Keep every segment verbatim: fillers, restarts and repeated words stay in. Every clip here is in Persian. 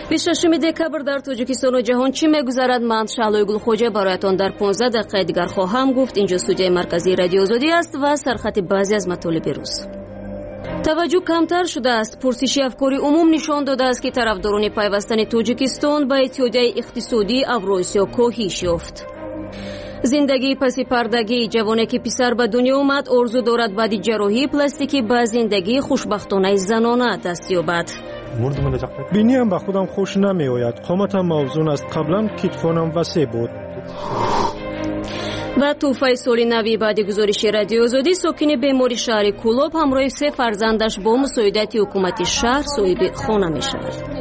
بیست و ششم دکبر در تاجیکستان و جهان چی میگذرد؟ من شعله گلخوجه برایتان در پانزده دقیقه دیگر خواهم گفت. اینجا استودیوی مرکزی رادیو آزادی است و سرخط بعضی از مطالب روز. توجه کمتر شده است. پرسش افکاری عموم نشان داده است که طرفداران پیوستن تاجیکستان به اتحادیه اقتصادی اوراسیا کاهش یافت. زندگی پس پردگی. جوانی که پسر به دنیا اومد آرزو دارد بعد جراحی پلاستیکی به زندگی خوشبختانه زنانه دست یابد. بینیم به خودم خوش نمی آید. قامتم موزون است. قبلا کتفانم وسیع بود. و توفای سال نوی بعد گزارش رادیو آزادی ساکن بیماری شهر کولوب همراه سه فرزندش با مساعدت حکومت شهر صاحب خانه می شود.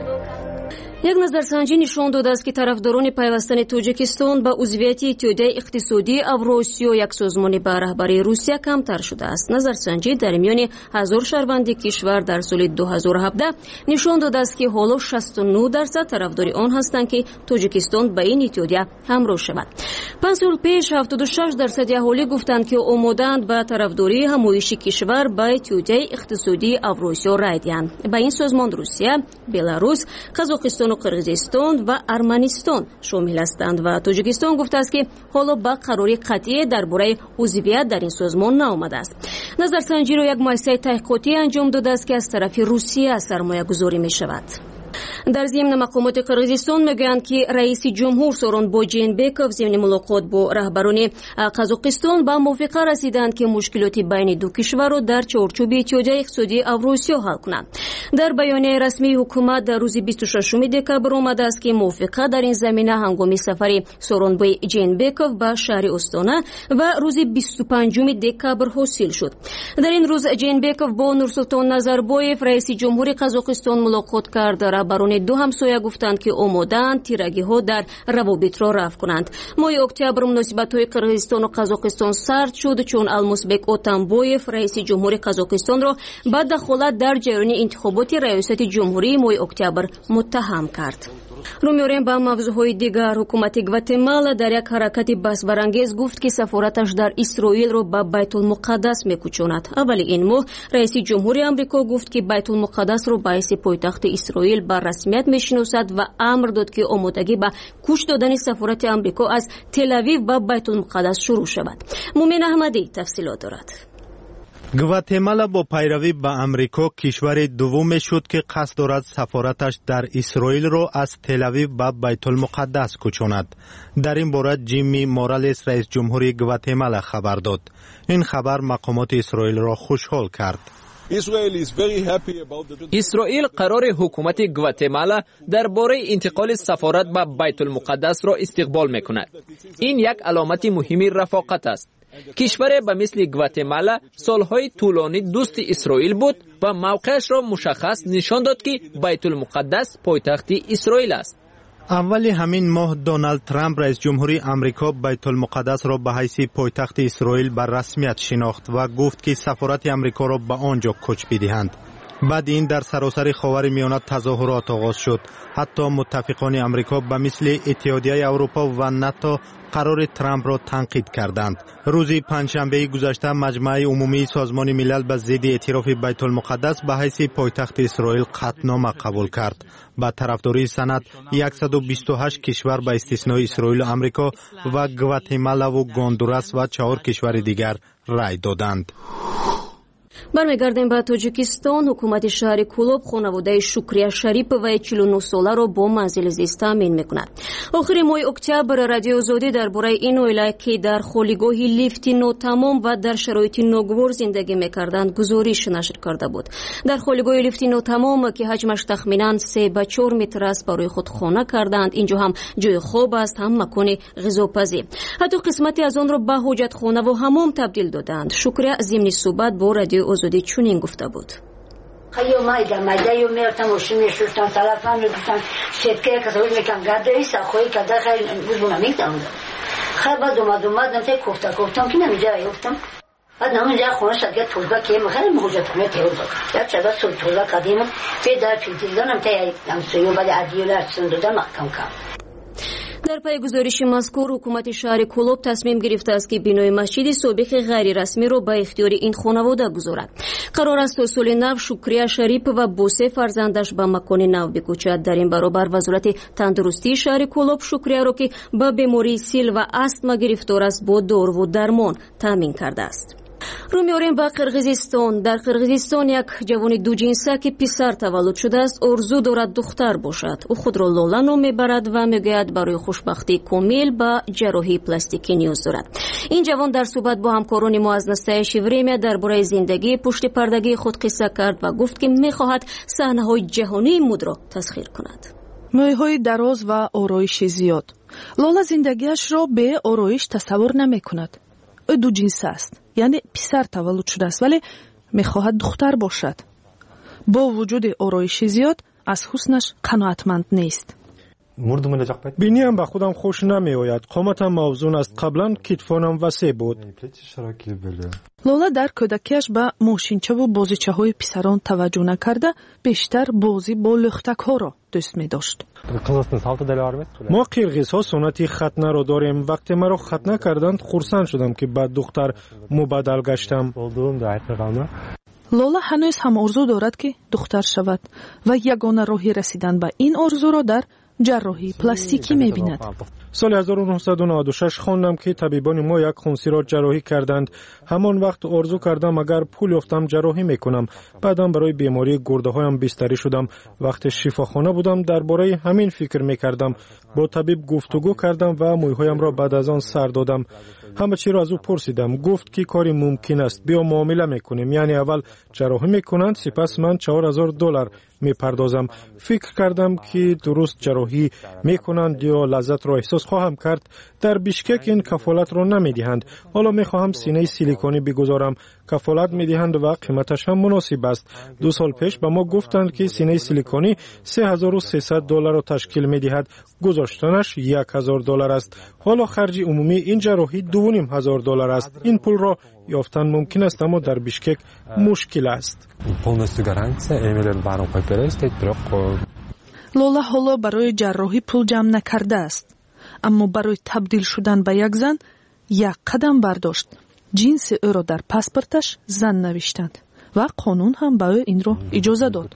یک نظرسنجی نشان داده است که طرفداران پیوستن تاجیکستان به عضویت اتحادیه اقتصادی اوراسیا یک سازمان به رهبری روسیه کمتر شده است. نظرسنجی در میان هزار شهروند کشور در سال دو هزار و هفده نشان داده است که حالا شصت و نه درصد طرفدار آن هستند که تاجیکستان به این اتحادیه همراه شود. پنج سال پیش هفتاد و شش درصد اهالی گفتند که آمادند به طرفداری همایش کشور به اتحادیه اقتصادی اوراسیا رای دهند. به این سازمان روسیه، بلاروس، قزاقستان و قرغیزستان و ارمنستان شامل هستند و تاجیکستان گفته است که حالا به قراری قطعی درباره عضویت در این سازمان نآمده است. نظرسنجی را یک مؤسسه تحقیقاتی انجام داده است که از طرف روسیه سرمایه گذاری می شود. در ضمن مقامات قرغیزستان میگویند که رئیس جمهور سورونبای جینبکov ضمن ملاقات با رهبران قزاقستان به موافقه رسیدند که مشکلات بین دو کشور را در چارچوب اتحادیه اقتصادی اوراسیا حل کنند. در بیانیه رسمی حکومت در روز بیست و ششم دکبر آمده است که موافقه در این زمینه هنگام سفر سورونبای جینبکov به شهر استانا و روز بیست و پنجم دکبر حاصل شد. در این روز جینبکov با نورسلطان نظربایف رئیس جمهور قزاقستان ملاقات کرد. رهبران دو همسایه گفتند که آماده‌اند تیرگی ها در روابط را رفع کنند. ماه اکتبر مناسبت های قرغیزستان و قزاقستان سرد شد چون المازبک اتنبایف رئیس جمهور قزاقستان را به دخالت در جریان انتخابات ریاست جمهوری ماه اکتبر متهم کرد. رو میاریم به موضوعهای دیگر. حکومت گواتمالا در یک حرکت بحث برانگیز گفت که سفارتش در اسرائیل را به بیت المقدس میکوشاند. اول این ماه رئیس جمهوری آمریکا گفت که بیت المقدس را به حیث پایتخت اسرائیل به رسمیت میشناسد و امر داد که آمادگی به کوچ دادن سفارت آمریکا از تل اویو به بیت المقدس شروع شود. مومن احمدی تفصیلات دارد. گواتمالا با پیروی به امریکا کشور دوم شد که قصد دارد سفارتش در اسرائیل را از تل اویو به بیت المقدس کوچاند. در این باره جیمی مورالس رئیس جمهوری گواتمالا خبر داد. این خبر مقامات اسرائیل را خوشحال کرد. اسرائیل قرار حکومت گواتمالا درباره انتقال سفارت به بیت المقدس را استقبال میکند. این یک علامت مهمی رفاقت است. کشور به مثل گواتمالا سالهای طولانی دوست اسرائیل بود و موقعش را مشخص نشان داد که بیت المقدس پایتخت اسرائیل است. اولی همین ماه دونالد ترامپ رئیس جمهوری آمریکا بیت المقدس را به حیث پایتخت اسرائیل به رسمیت شناخت و گفت که سفارت آمریکا را به آنجا کوچ بدهند. بعد این در سراسر خاورمیانه تظاهرات آغاز شد. حتی متفقان آمریکا به مثل اتحادیه اروپا و ناتو قرار ترامپ را تنقید کردند. روز پنجشنبه گذشته مجمع عمومی سازمان ملل به ضد اعتراف بیت المقدس به حیث پایتخت اسرائیل قطعنامه قبول کرد. با طرفداری سند صد و بیست و هشت کشور به استثنای اسرائیل و آمریکا و گواتمالا و گوندوراس و چهار کشور دیگر رای دادند. برمیگردیم به تاجیکستان. حکومت شهر کولوب خانواده شکریه شریف و چهل و نه ساله را با منزل زیست تامین میکند. آخر ماه اکتبر رادیو آزادی درباره این عائله که در خالیگاهی لیفت ناتمام و در شرایط ناگوار زندگی میکردند گزارش نشر کرده بود. در خالیگاه لیفت ناتمام که حجمش تخمینا سه به چهار متر است برای خود خانه کردند. اینجا هم جای خواب است، هم مکان غذاپزی. حتی قسمتی از آن را به حاجتخانه و حمام تبدیل دادند. شکریه ضمن صحبت با رادیو آزادی چنین گفته بود. خیلی مایده مایده یو میرفتم ماشین میشستم طرفم میگفتم سیتکه کسایی میکنم گرده ایسا خویی که در خیلی بودم میگدم خیلی بعد اومد اومد نمته کفته کفتم که نمیجا یفتم بعد نمونجا خونه شد که تولگا که خیلی محجت خونه تیول بکن در چه سو تولگا قدیمه فی در فیلتیزانم تا همسویو بعد عدیو لرسون دادم محکم کم. در پی گزارش مذکور حکومت شهر کولوب تصمیم گرفته است که بنای مسجد سابق غیر رسمی را به اختیار این خانواده گذارد. قرار است تا سال نو شکریه شریف و بوسه فرزندش به مکان نو بکوچد. در این برابر وزارت تندرستی شهر کولوب شکریه را که به بیماری سیل و استما گرفتار است با دارو و درمان تامین کرده است. رو میاریم به قرقیزستان. در قرقیزستان یک جوان دو جنسه که پسر تولد شده است آرزو دارد دختر باشد. او خود را لاله نام میبرد و میگوید برای خوشبختی کامل به جراحی پلاستیکی نیاز دارد. این جوان در صحبت با همکاران ما از نستایش وریمیا درباره زندگی پشت پردگی خود قصه کرد و گفت که میخواهد صحنه‌های جهانی مد را تسخیر کند. موهای دراز و آرایش زیاد. لاله زندگیش را به آرایش تصور نمیکند. او دو جنسه است، یعنی پسر تولد شده است ولی میخواهد دختر باشد. با وجود آرایش زیاد از حسنش قناعتمند نیست. بینیم به خودم خوش نمی آید. قامتم موزون است. قبلا کتفانم وسیع بود. لاله در کودکیش به ماشینچه و بازیچه های پسران توجه نکرده بیشتر بازی با لختک ها را دوست می داشت. ما قرقیز ها سنت ختنه را داریم. وقتی مرا ختنه کردند خرسند شدم که بعد دختر مبادل گشتم. لاله هنوز هم آرزو دارد که دختر شود و یگانه راهی رسیدن به این آرزو را در جراحی پلاستیکی می‌بیند. سال هزار و نهصد و نود و شش خواندم که طبیبان ما یک خونسی را جراحی کردند. همان وقت آرزو کردم اگر پول یافتم جراحی میکنم. بعدم برای بیماری گرده هایم بستری شدم. وقتی شفاخانه بودم درباره همین فکر میکردم. با طبیب گفتگو کردم و مویهایم را بعد از آن سر دادم. همه چی را از او پرسیدم. گفت که کاری ممکن است. بیا معامله میکنیم. یعنی اول جراحی میکنند سپس من چهار هزار دلار میپردازم. فکر کردم که درست جراحی میکنند یا لذت را احساس خواهم کرد. در بیشکک این کفالت را نمیدهند. حالا میخواهم سینه سیلیکونی بگذارم. کفالت میدهند و قیمتش هم مناسب است. دو سال پیش به ما گفتند که سینه سیلیکونی سه هزار و سیصد دلار را تشکیل میدهد. گذاشتنش یک هزار دلار است. حالا خرج عمومی این جراحی دو و نیم هزار دلار است. این پول را یافتن ممکن است اما در بیشکک مشکل است. لاله حالا برای جراحی پول جمع نکرده است، اما برای تبدیل شدن به یک زن یک قدم برداشت. جنس او را در پاسپورتش زن نوشتند و قانون هم به او این را اجازه داد.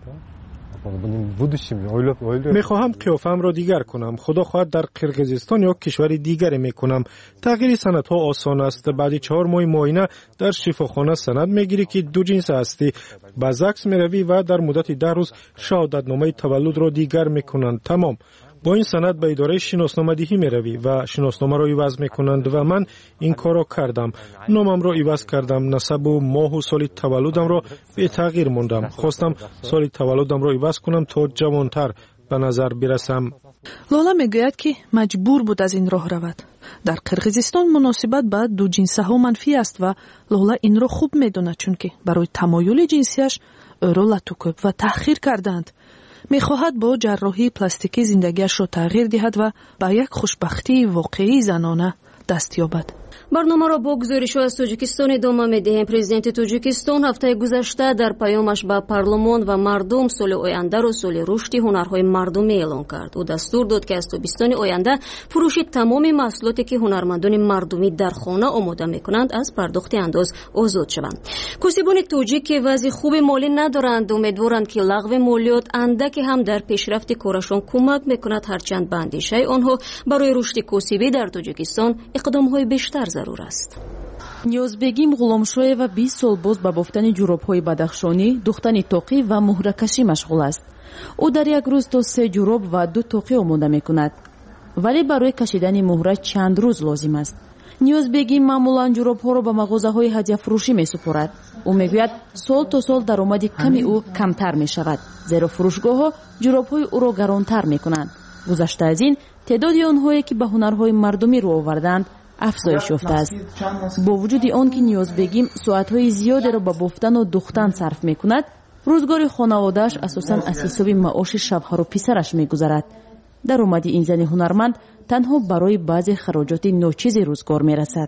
میخواهم قیافم را دیگر کنم. خدا خواهد در قرقیزستان یا کشور دیگری میکنم. تغییر سند ها آسان است. بعد چهار ماه معاینه در شفاخانه سند میگیری که دو جنس هستی. باز عکس میروی و در مدت ده روز شهادتنامه تولد را دیگر میکنند. تمام. با این سند به اداره شناسنامه دهی میروی و شناسنامه را عوض میکنند و من این کار را کردم. نامم را عوض کردم. نسب و ماه و سال تولدم را به تغییر موندم. خواستم سال تولدم را عوض کنم تا جوانتر به نظر برسم. لاله میگوید که مجبور بود از این راه رود. در قرقیزستان مناسبت با دو جنسه ها منفی است و لاله این را خوب میداند چون که برای تمایل جنسیش او را لطوکوب و تحقیر کردند. میخواهد با جراحی پلاستیکی زندگیش را تغییر دهد و به یک خوشبختی واقعی زنانه دست یابد. برنامه را با گزارش از تاجیکستان ادامه می‌دهیم. پرزیدنت تاجیکستان هفته گذشته در پیامش به پارلمان و مردم سال آینده را سال رشد هنرهای مردمی اعلام کرد. او دستور داد که از تابستان آینده فروش تمام محصولاتی که هنرمندان مردمی در خانه آماده می‌کنند از پرداخت انداز آزاد شوند. کسبان تاجیک که وضع خوب مالی ندارند امیدوارند که لغو مالیات اندکی هم در پیشرفت کارشان کمک می‌کند، هرچند به اندیشه آنها برای رشد کسبی در تاجیکستان اقدام‌های بیشتر ضرور است. نیازبگیم غلامشویه و بیست سال باز به بافتن جوراب‌های بدخشانی، دوختن توقی و مهره‌کشی مشغول است. او در یک روز تا سه جوراب و دو توقی آماده می‌کند. ولی برای کشیدن مهره چند روز لازم است. نیازبگیم معمولاً جوراب‌ها را به مغازه‌های هدیه فروشی می‌سپارد. او می‌گوید سال تا سال درآمد کمی او کمتر می‌شود، زیرا فروشگاه‌ها جوراب‌های او را گرانتر می‌کنند. گذشته از این تعداد آنهایی که به هنرهای مردمی رو آوردند افزایش یافته است. با وجود آن که نیازبگیم ساعت‌های زیادی را به بافتن و دوختن صرف می‌کند، روزگار خانواده‌اش اساساً از حساب معاش شوهر و پسرش می‌گذرد. درآمد این زن هنرمند تنها برای بعضی خراجات ناچیز روزگار می‌رسد.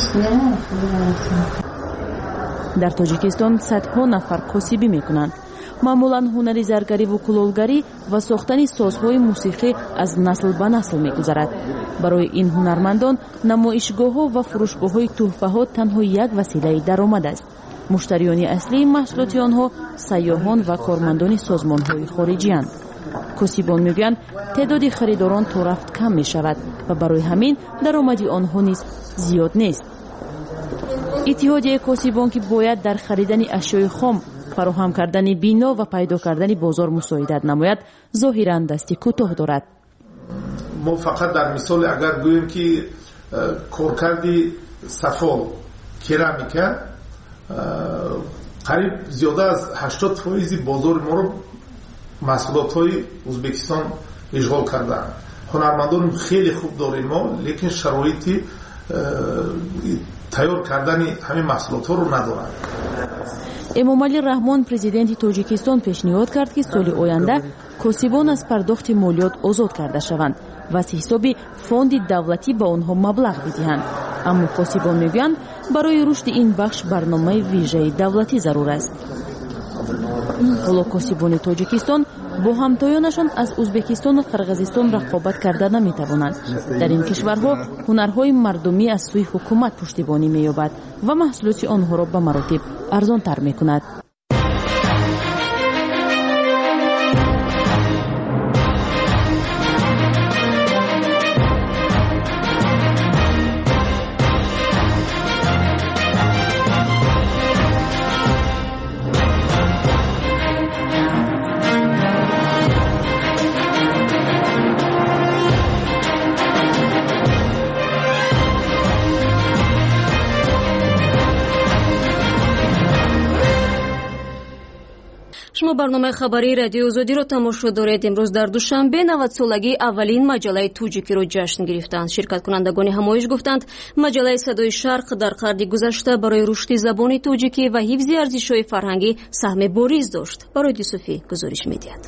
در تاجیکستان صدها نفر کسبی می‌کنند. маъмулан ҳунари заргарӣ ву кулолгарӣ ва сохтани созҳои мусиқӣ аз насл ба насл мегузарад. барои ин ҳунармандон намоишгоҳҳо ва фурӯшгоҳҳои тӯҳфаҳо танҳо як василаи даромад аст. муштариёни аслии маҳсулоти онҳо сайёҳон ва кормандони созмонҳои хориҷиянд. косибон мегӯянд теъдоди харидорон то рафт кам мешавад ва барои ҳамин даромади онҳо низ зиёд нест. иттиҳодияи косибон ки бояд дар харидани ашёи хом, фароҳам кардани бино ва пайдо кардани бозор мусоидат намояд, зоҳиран дасти кӯтоҳ дорад. мо фақат дар мисол агар гӯем ки коркарди сафол керамика қариб зиёда аз ҳаштод фоизи бозори моро маҳсулотҳои Ӯзбекистон ишғол кардаанд. ҳунармандони хеле хуб дорем мо, лекин шароити тайёр кардани ҳамин маҳсулотҳоро надоранд. эмомалӣ раҳмон, президенти тоҷикистон, пешниҳод кард ки соли оянда косибон аз пардохти молиёт озод карда шаванд ва аз ҳисоби фонди давлатӣ ба онҳо маблағ бидиҳанд. аммо косибон мегӯянд барои рушди ин бахш барномаи вижаи давлатӣ зарур аст. ҳоло косибони тоҷикистон бо ҳамтоёнашон аз Ӯзбекистону Қирғизистон рақобат карда наметавонанд. дар ин кишварҳо ҳунарҳои мардумӣ аз сӯи ҳукумат пуштибонӣ меёбад ва маҳсулоти онҳоро ба маротиб арзонтар мекунад. шумо барномаи хабарии радиои озодиро тамошо доред. имрӯз дар душанбе навадцолагии аввалин маҷалаи туҷикиро ҷашн гирифтанд. ширкаткунандагони ҳамоиш гуфтанд, маҷалаи Садои Шарқ дар қарди гузашта барои рушди забони туҷикӣ ва ҳифзи арзишҳои фарҳангӣ саҳми бориз дошт. барои Юсуфӣ гузориш медиҳад.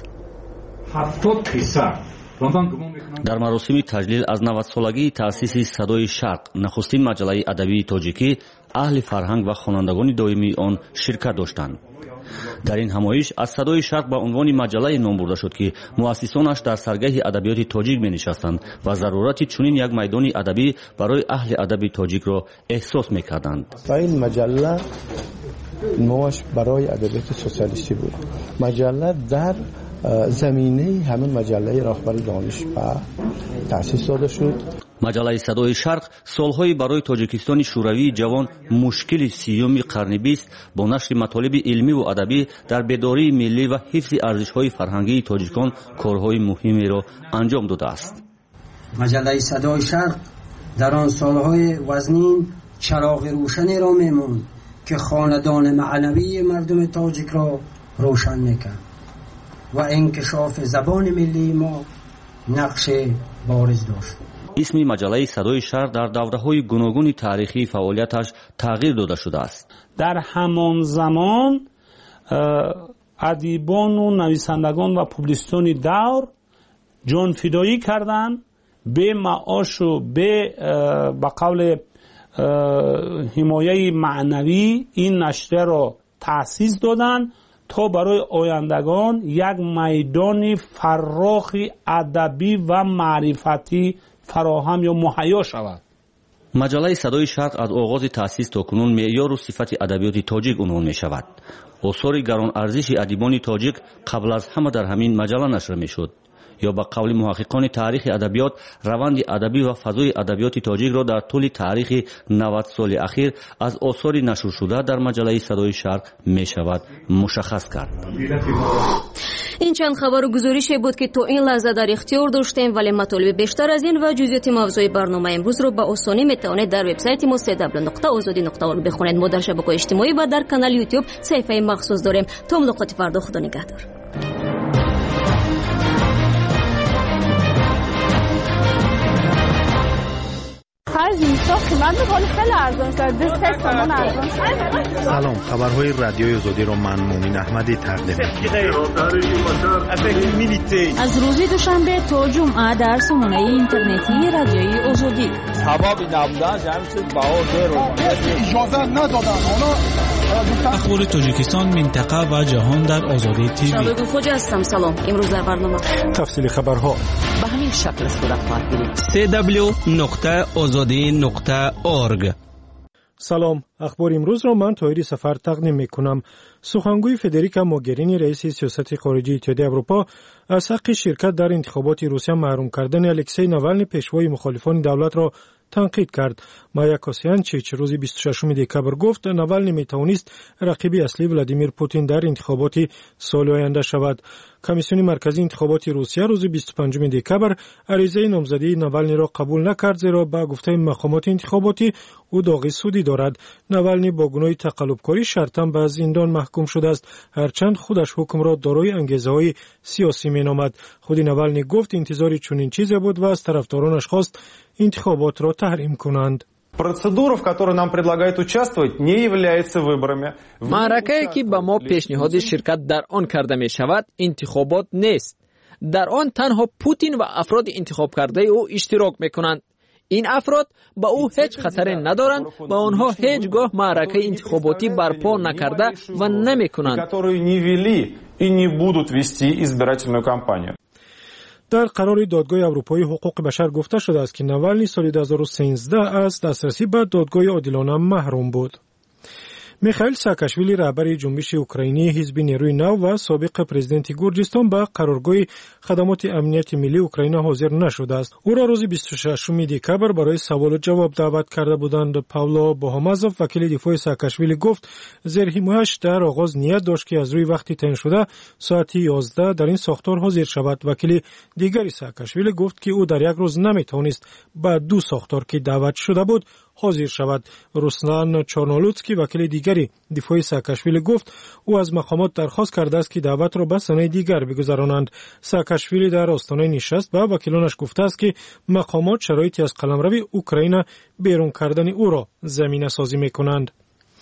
дар маросими таҷлил аз навадцолагии таъсиси Садои Шарқ, нахустин маҷалаи адабии тоҷикӣ, аҳли фарҳанг ва хонандагони доимии он ширкат доштанд. дар ин ҳамоиш аз Садои Шарқ ба унвони маҷалае ном бурда шуд, ки муассисонаш дар саргаҳи адабиёти тоҷик менишастанд ва зарурати чунин як майдони адабӣ барои аҳли адаби тоҷикро эҳсос мекарданд. ин маҷалла номаш барои адабиёти социалистӣ буд. маҷалла дар заминаи ҳамин маҷаллаи роҳбари донишпа таъсис дода шуд. маҷалаи Садои Шарқ солҳои барои Тоҷикистони шӯравии ҷавон мушкили сиюми қарни бист бо нашри матолиби илмиву адабӣ дар бедории миллӣ ва ҳифзи арзишҳои фарҳангии тоҷикон корҳои муҳимеро анҷом додааст. маҷалаи Садои Шарқ дар он солҳои вазнин чароғи рӯшанеро мемонд ки хонадони маънавии мардуми тоҷикро рӯшан мекард ва инкишофи забони миллии мо нақши бориз дошт. исми маҷалаи Садои Шарқ дар давраҳои гуногуни таърихии фаъолияташ тағйир дода шудааст. дар ҳамон замон адибону нависандагон ва публистони давр ҷонфидоӣ карданд, бе маошу бе ба қавли ҳимояи маънавӣ ин нашрияро таъсис доданд то барои ояндагон як майдони фаррохи адабӣ ва маърифатӣ фароҳам ё муҳайё шавад. маҷалаи Садои Шарқ аз оғози таъсис то кунун меъёру сифати адабиёти тоҷик унвон мешавад. осори гаронарзиши адибони тоҷик қабл аз ҳама дар ҳамин маҷалла нашр мешуд. ё ба қавли муҳаққиқони таърихи адабиёт, раванди адабӣ ва фазои адабиёти тоҷикро дар тӯли таърихи навад соли ахир аз осори нашршуда дар маҷалаи Садои Шарқ мешавад мушаххас кард. ин чанд хабару гузорише буд ки то ин лаҳза дар ихтиёр доштем, вале матолиби бештар аз ин ва ҷузъиёти мавзӯи барномаи имрӯзро ба осонӣ метавонед дар вебсайти мо дабл ю дабл ю дабл ю нуқта озодӣ нуқта орг бихонед. мо дар шабакаҳои иҷтимоӣ ва дар канали YouTube саҳифаи махсус дорем. то мулоқоти фардо, худо нигаҳдор. سلام، خبرهای رادیوی آزادی را من مومین احمدی تقدیم می‌کنم. از روز دوشنبه تا جمعه در سامانه اینترنتی رادیوی آزادی. سبب نبودن جمع شد با اجازه ندادن. اخبار تاجیکستان، منطقه و جهان در آزادی تیوی. شبگون خوجا هستم. سلام. امروز در برنامه تفصیل خبرها به همین شکل صورت خواهد گرفت. سی دبلیو نقطه آزادی نقطه اورگ. سلام. اخبار امروز را من طاهری سفر تقدیم میکنم. سخنگوی فدریکا موگرینی رئیس سیاست خارجی اتحادیه اروپا از حق شرکت در انتخابات روسیه محروم کردن الکسی ناوالنی پیشوای مخالفان دولت را تنقید کرد. مایا کوسیانچیچ روز بیست و ششم دکبر گفت ناوالنی میتوانست رقیب اصلی ولادیمیر پوتین در انتخابات سال آینده شود. کمیسیون مرکزی انتخابات روسیه روز بیست و پنجم دکبر عریضه نامزدی ناوالنی را قبول نکرد، زیرا با گفته مقامات انتخاباتی او داغ سودی دارد. ناوالنی با گناه تقلبکاری شرطاً به زندان محکوم شده است، هرچند خودش حکم را دارای انگیزه‌های سیاسی مینامد. خود ناوالنی گفت انتظاری چنین چیزی بود و از طرفدارانش خواست انتخابات را تحریم کنند. Процедура, в которой нам предлагают участвовать, не является выборами. معرکه‌ای که به ما پیشنهاد شرکت در آن کرده می شود انتخابات نیست. در آن تنها پوتین و افراد انتخاب کرده او اشتراک می کنند. این افراد با او هیچ خطری ندارند و آنها هیچگاه معرکه انتخاباتی برپا نکرده و نمی کنند. Которые не вели и не будут вести избирательную кампанию. در قرار دادگاه اروپایی حقوق بشر گفته شده است که ناوالنی سال دو هزار و سیزده از دسترسی به دادگاه عادلانه محروم بود. میخائیل ساکاشویلی رهبر جنبش اوکراینی حزب نیروی نو و سابق پرزیدنت گرجستان به قرارگاه خدمات امنیت ملی اوکراین حاضر نشده است. او را روز بیست و ششم دکبر برای سوال و جواب دعوت کرده بودند. پاولو بوهامازوف وکیل دفاع ساکاشویلی گفت زیر حمایتش در آغاز نیت داشت که از روی وقتی تعیین شده ساعت یازده در این ساختار حاضر شود. وکیل دیگری ساکاشویلی گفت که او در یک روز نمیتوانست به دو ساختار که دعوت شده بود حاضر شود. روسلان چارنولوتسکی وکیل دیگری دفاع ساکاشویلی گفت او از مقامات درخواست کرده است که دعوت را به سنه دیگر بگذرانند. ساکاشویلی در آستانه نشست به وکیلانش گفته است که مقامات شرایطی از قلمرو اوکراین بیرون کردن او را زمینه سازی میکنند.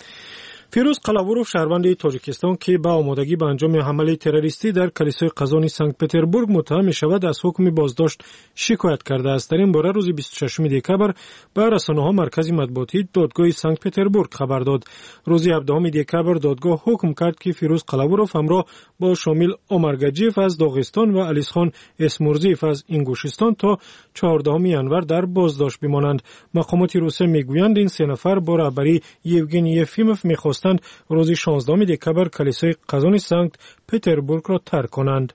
فیروز قلاوروف شهروند تاجیکستان که با آمادگی به انجام حمله تروریستی در کلیسای قزان سنت پتربورگ متهم می شود از حکم بازداشت شکایت کرده است. در این باره روز بیست و ششم دکبر به رسانه‌ها مرکز مطبوعاتی دادگاه سنت پتربورگ خبر داد. روز هفدهم دکبر دادگاه حکم کرد که فیروز قلاوروف همراه با شامل اومرگاجیف از داغستان و علیسخان اسمورزیف از انگوشستان تا چهاردهم ینور در بازداشت بمانند. مقامات روسیه میگویند این سه نفر با رهبری یوگنی یفیموف می‌خواستند روز شانزدهم دکبر کلیسای قزان سنت پتربورگ را ترک کنند.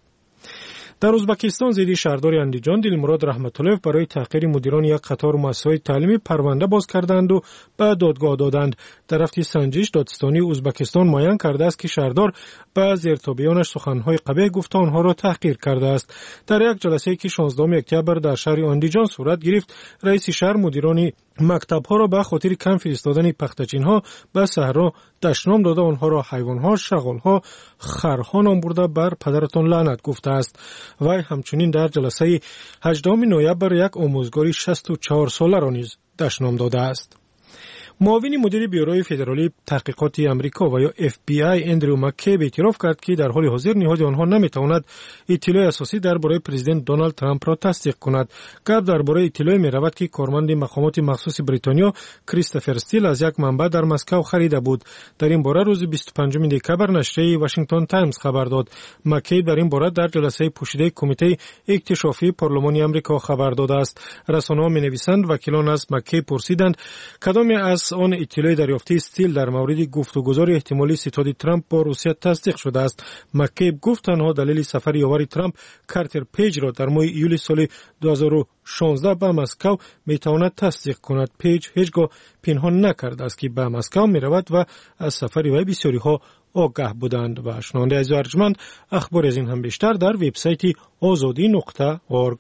در ازبکستان زیدی شهردار اندیجان دلمراد رحمت‌الله برای تحقیر مدیران یک قطار مؤسسه‌های تعلیمی پرونده باز کردند و به دادگاه دادند. در هفته سنجش دادستانی ازبکستان معین کرده است که شهردار به زیرتابیانش سخن‌های قبیح گفته آنها را تحقیر کرده است. در یک جلسه‌ای که شانزدهم اکتبر در شهر اندیجان صورت گرفت، رئیس شهر مدیران مکتب‌ها را به خاطر کم فرستادن پختچین‌ها به صحرا دشنام داده آنها را حیوان‌ها، شغال‌ها، خرها نام برده بر پدرتان لعنت گفته است. وی همچنین در جلسه هجدهم نوامبر یک آموزگاری شصت و چهار ساله را نیز دشنام داده است. معاون مدیر بیوروی فدرالی تحقیقات امریکا و یا اف بی آی اندرو مکیب اعتراف کرد که در حال حاضر نهاد آنها نمیتواند اطلاع اساسی درباره پرزیدنت دونالد ترامپ را تصدیق کند. گپ درباره اطلاع میرود که کارمند مقامات مخصوص بریتانیا کریستوفر استیل از یک منبع در مسکو خریده بود. در این باره روز بیست و پنجم دکبر نشریه واشنگتن تایمز خبر داد. مکیب در این باره در جلسه پوشیده کمیته اکتشافی پارلمانی آمریکا خبر داده است. رسانه‌ها می‌نویسند وکیلان از مکیب پرسیدند کدام از آن اطلاع دریافتی استیل در مورد گفتگوزار احتمالی ستاد ترامپ با روسیه تصدیق شده است. مکیب گفت تنها دلیل سفر یاور ترامپ کارتر پیج را در ماه ایول سال دو هزار و شانزده به مسکو میتواند تصدیق کند. پیج هیچگاه پنهان نکرده است که به مسکو میرود و از سفر وی بسیاری ها آگاه بودند. و شنونده عزیز و ارجمند، اخبار از این هم بیشتر در وبسایت آزادی نقطه اورگ.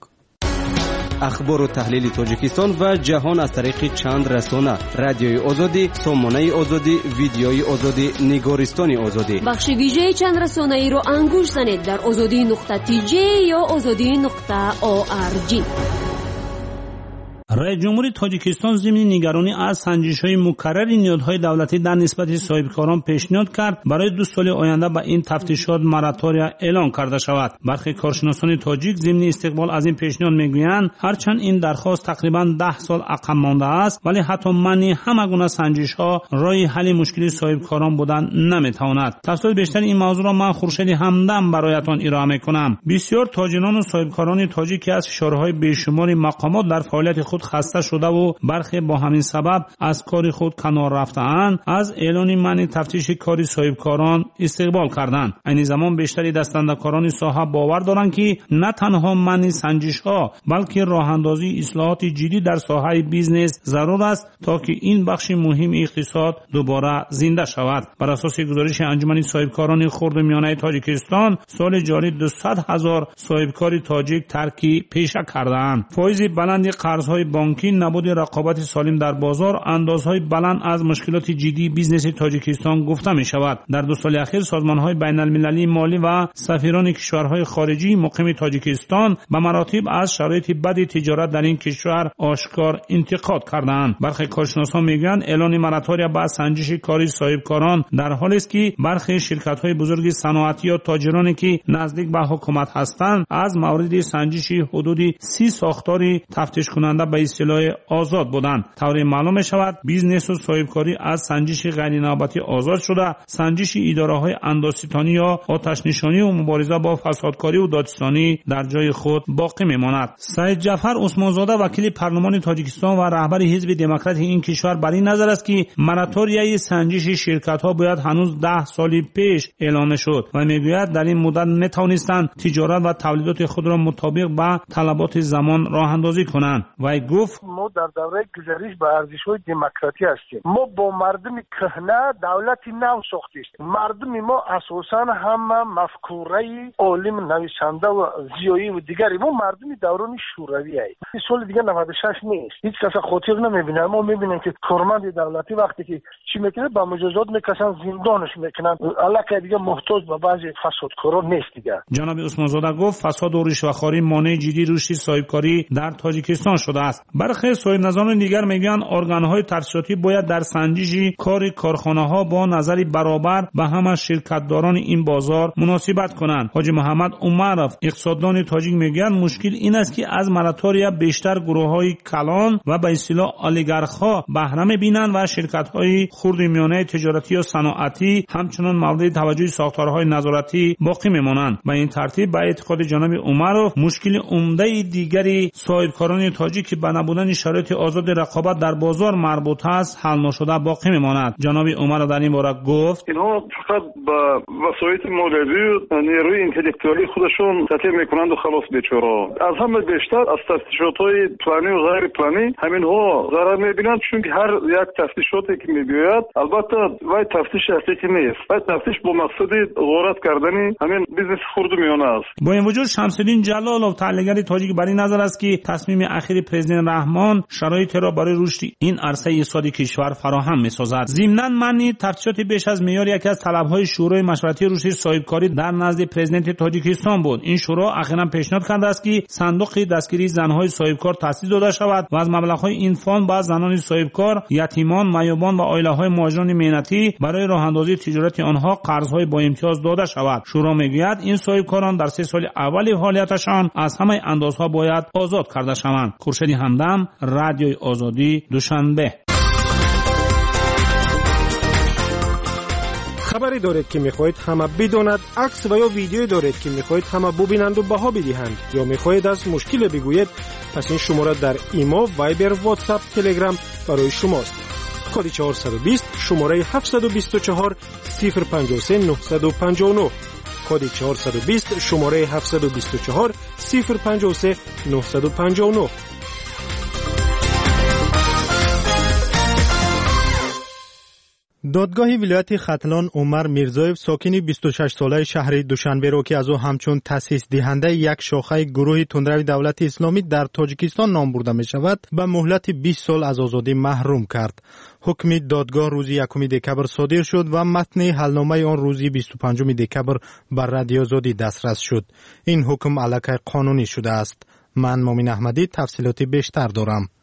اخبار و تحلیل تاجیکستان و جهان از طریق چند رسانه: رادیوی آزادی، سامانه آزادی، ویدیوی آزادی، نگارستان آزادی. بخش ویژه چند رسانه ای را انگوش زنید در آزادی نقطه تی جی یا آزادی نقطه او ار جی. رئیس جمهور تاجیکستان ضمن نگرانی از سنجش‌های مکرر نیازهای دولتی در نسبت صاحبکاران پیشنهاد کرد برای دو سال آینده به این تفتیشات موراتوریا اعلان کرده شود. برخی کارشناسان تاجیک ضمن استقبال از این پیشنهاد میگویند هرچند این درخواست تقریبا ده سال عقب مانده است ولی حتی منع همه گونه سنجش‌ها راه حل مشکل صاحبکاران بودن نمیتواند. تفصیل بیشتر این موضوع را من خورشید همدم برایتان ارائه میکنم. بسیار تاجران و صاحبکاران تاجیک از فشارهای بیشمار مقامات در فعالیت خود خسته شده و برخی با همین سبب از کار خود کنار رفته‌اند از اعلان منع تفتیش کاری صاحبکاران استقبال کردند. این زمان بیشتری دستاندرکاران ساحه باور دارند که نه تنها منع سنجش‌ها بلکه راه‌اندازی اصلاحات جدی در ساحه بیزنس ضرور است تا که این بخش مهم اقتصاد دوباره زنده شود. بر اساس گزارش انجمن صاحبکاران خرد و میانه تاجیکستان سال جاری دویست هزار صاحبکار تاجیک ترک پیشه کردند. فایز بلند قرض‌های بانکی، نبود رقابت سالم در بازار، اندازهای بلند از مشکلات جدی بیزنس تاجیکستان گفته می شود. در دو سال اخیر سازمان‌های بین‌المللی مالی و سفیران کشورهای خارجی مقیم تاجیکستان به مراتب از شرایط بد تجارت در این کشور آشکار انتقاد کردند. برخی کارشناسان میگویند اعلان موراتوریا با سنجش کاری صاحبکاران در حالی است که برخی شرکت‌های بزرگ صنعتی یا تاجرانی که نزدیک به حکومت هستند از مورد سنجش حدود سی ساختاری تفتیش کننده به اصطلاح آزاد بودند. طوری معلوم می شود بیزنس و صاحبکاری از سنجش غیر نوبتی آزاد شده. سنجش اداره‌های اندازه‌ستانی یا آتش نشانی و مبارزه با فسادکاری و دادستانی در جای خود باقی میماند. سید جعفر عثمانزاده وکیل پارلمان تاجیکستان و رهبر حزب دموکرات این کشور بر این نظر است که موراتوریای سنجش شرکت‌ها باید هنوز ده سال پیش اعلام شد و میگوید در این مدت نتوانستند تجارت و تولیدات خود را مطابق با طلبات زمان راه اندازی کنند. و گفت ما در دوره گذشته به ارزش‌های دموکراسی هستیم. ما با مردم کهنه دولتی نو ساختیم. مردم ما اساساً همه مفکوره عالم نویسنده و زیایی و دیگری. ما مردم دوران شوروی هستیم. این سال دیگه نود و شش نیست. هیچ کس خاطر نمیبینه. ما میبینیم که کارمند دولتی وقتی که چی میکنه با مجازات میکشن زندانش میکنن. الکی دیگه محتاج به بعضی فسادکارا نیست دیگه. جناب عثمانزاده گفت فساد و رشوه‌خواری مانع جدی رشد صاحبکاری در تاجیکستان شده است. برخی صاحب نظران دیگر میگن ارگان‌های تفتیشاتی باید در سنجش کار کارخانه‌ها با نظر برابر به همه شرکت‌داران این بازار مناسبت کنند. حاجی محمد عمرов اقتصاددان تاجیک میگن مشکل این است که از موراتوریا بیشتر گروه‌های کلان و به اصطلاح اولیگارخ‌ها بهره می‌بینند و شرکت‌های خرد و میانه تجارتی و صنعتی همچنان مورد توجه ساختارهای نظارتی باقی میمانند. به این ترتیب به اعتقاد جناب عمرov مشکل عمده دیگری صاحبکاران تاجیک که به نبودن شرایط آزاد رقابت در بازار مربوط است حل نشده باقی میماند. جناب عمرov در این باره گفت اینها فقط با وسایل مالیوی و نیروی انتلکتوالی خودشون تطبیق میکنند و خلاص بیچاره. از همه بیشتر از تفتیشات‌های پلانی و غیر پلانی همینها ضرر میبینند چون هر یک تفتیشاتی که میگوید البته وای تفتیش حقیقی نیست. وای تفتیش با مقصد غارت کردن همین بیزنس خرد و میانه است. با این وجود شمس‌الدین جلالov تحلیلگر تاجیک بر این نظر است که تصمیم اخیر پرزیدنت رحمان شرایط را برای رشد این عرصه اقتصادی کشور فراهم می‌سازد. ضمناً منع تفتیشات بیش از معیار یکی از طلب‌های شورای مشورتی رشد صاحبکاری در نزد پرزیدنت تاجیکستان بود. این شورا اخیراً پیشنهاد کرده است که صندوق دستگیری زن‌های صاحبکار تأسیس داده شود و از مبلغ‌های این فاند با زنان صاحبکار، یتیمان، معیوبان و عائله‌های مهاجران مهنتی برای راه‌اندازی تجارت آنها قرض‌های با امتیاز داده شود. شورا می‌گوید این صاحبکاران در سه سال اول فعالیتشان از همه اندازها باید آزاد کرده شوند. خورشید همدم، رادیوی آزادی، دوشنبه. خبری دارید که میخواهید همه بداند، عکس و یا ویدیویی دارید که میخواهید همه ببینند و بها بدهند، یا میخواهید از مشکل بگویید، پس این شماره در ایما، وایبر، واتساپ، تلگرام برای شماست. کد چهارصد و بیست شماره هفتصد و بیست و چهار صفر پنجاه و سه نهصد و پنجاه و نه. کد چهارصد و بیست شماره هفتصد و بیست و چهار صفر پنجاه و سه نهصد و پنجاه و نه. دادگاه ولایت ختلان عمر میرزایف ساکن بیست و شش ساله شهر دوشنبه را که از او همچون تأسیس دهنده یک شاخه گروه تندروی دولت اسلامی در تاجیکستان نام برده می شود به مهلت بیست سال از آزادی محروم کرد. حکم دادگاه روز یکم دکبر صادر شد و متن حلنامه آن روز بیست و پنجم دکبر بر رادیو آزادی دسترس شد. این حکم علیه قانونی شده است. من مومن احمدی تفصیلات بیشتر دارم.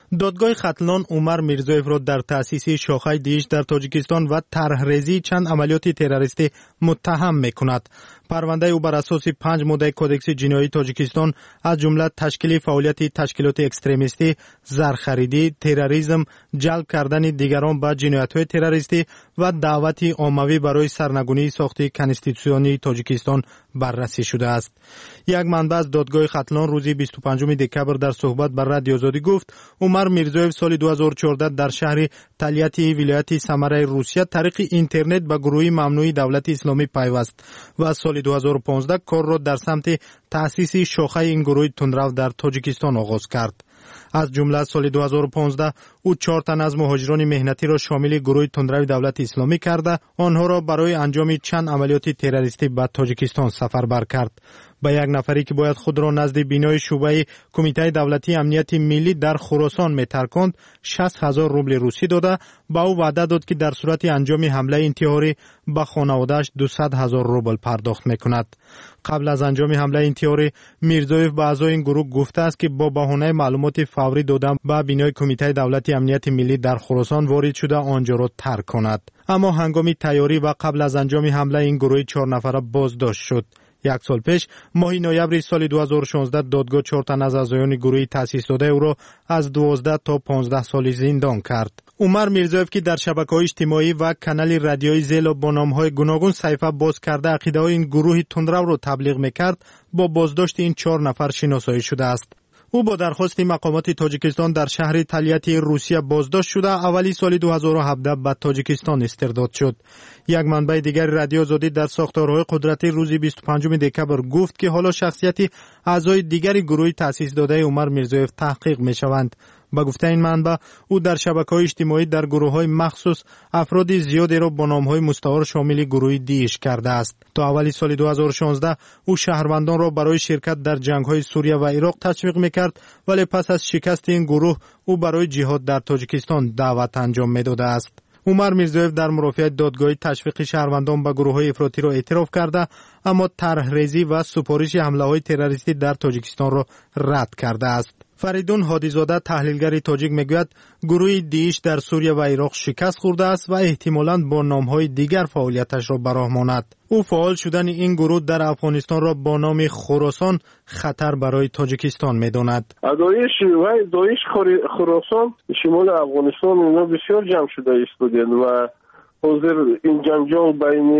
دادگاه ختلان عمر میرزویف را در تأسیس شاخه دیش در تاجیکستان و طرحریزی چند عملیات تروریستی متهم میکند. پرونده او بر اساس پنج ماده کدکس جنایی تاجیکستان از جمله تشکیل فعالیت تشکیلات اکستریمیستی، زرخریدی، تروریسم، جلب کردن دیگران به جنایت‌های تروریستی و دعوت عمومی برای سرنگونی ساخت کنستیتوسیونی تاجیکستان بررسی شده است. یک منبع از دادگاه ختلان روز بیست و پنجم دکبر در صحبت با رادیو آزادی گفت عمر میرزویف سال دو هزار و چهارده در شهر تلیاتی ولایت سمره روسیه طریق اینترنت به گروه ممنوع دولت اسلامی پیوست و سال دو هزار و پانزده کار را در سمت تأسیس شاخه این گروه تندرو در تاجیکستان آغاز کرد. از جمله سال دو هزار و پانزده او چهار تن از مهاجران مهنتی را شامل گروه تندرو دولت اسلامی کرده آنها را برای انجام چند عملیات تروریستی به تاجیکستان سفربر کرد. با یک نفری که باید خود را نزد بینای شعبه کمیته دولتی امنیت ملی در خراسان میترکاند شصت هزار روبل روسی داده با او وعده داد که در صورت انجام حمله انتحاری به خانواده‌اش دویست هزار روبل پرداخت میکند. قبل از انجام حمله انتحاری میرزویف به اعضای این گروه گفته است که با بهانه معلومات فوری دادن به بینای کمیته دولتی امنیت ملی در خراسان وارد شده آنجا را ترک کند. اما هنگام تیاری و قبل از انجام حمله این گروه چهار نفره بازداشت شد. یک سال پیش ماه نوامبر سال دو هزار و شانزده دادگاه چهار تن از اعضایان گروه تأسیس شده او را از دوازده تا پانزده سال زندان کرد. عمر میرزویف که در شبکه‌های اجتماعی و کانال رادیویی زیلا با نام‌های گوناگون صحیفه باز کرده عقیده‌های این گروه تندرو را تبلیغ می‌کرد، با بازداشت این چهار نفر شناسایی شده است. او با درخواست مقامات تاجیکستان در شهر تلیاتی روسیه بازداشت شده اولی سال دو هزار و هفده به تاجیکستان استرداد شد. یک منبع دیگر رادیو آزادی در ساختارهای قدرتی روز بیست و پنجم دکبر گفت که حالا شخصیت اعضای دیگری گروه تأسیس داده عمر میرزویف تحقیق می‌شوند. با گفته این منبع او در شبکه‌های اجتماعی در گروه‌های مخصوص افراد زیادی را با نام‌های مستعار شامل گروه دیش کرده است. تا اولی سال دو هزار و شانزده او شهروندان را برای شرکت در جنگ‌های سوریه و عراق تشویق می‌کرد، ولی پس از شکست این گروه او برای جهاد در تاجیکستان دعوت انجام می‌داده است. عمر میرزویف در مرافعه دادگاهی تشویق شهروندان به گروه‌های افراطی را اعتراف کرده، اما طرحریزی و سپارش حمله‌های تروریستی در تاجیکستان را رد کرده است. فریدون هادیزاده تحلیلگر تاجیک میگوید گروه دیش در سوریه و عراق شکست خورده است و احتمالاً با نام‌های دیگر فعالیتش را به راه ماند. او فعال شدن این گروه در افغانستان را با نام خراسان خطر برای تاجیکستان می‌داند. داعش و داعش خراسان شمال افغانستان اینا بسیار جمع شده ایستادند و حاضر این جنجال بین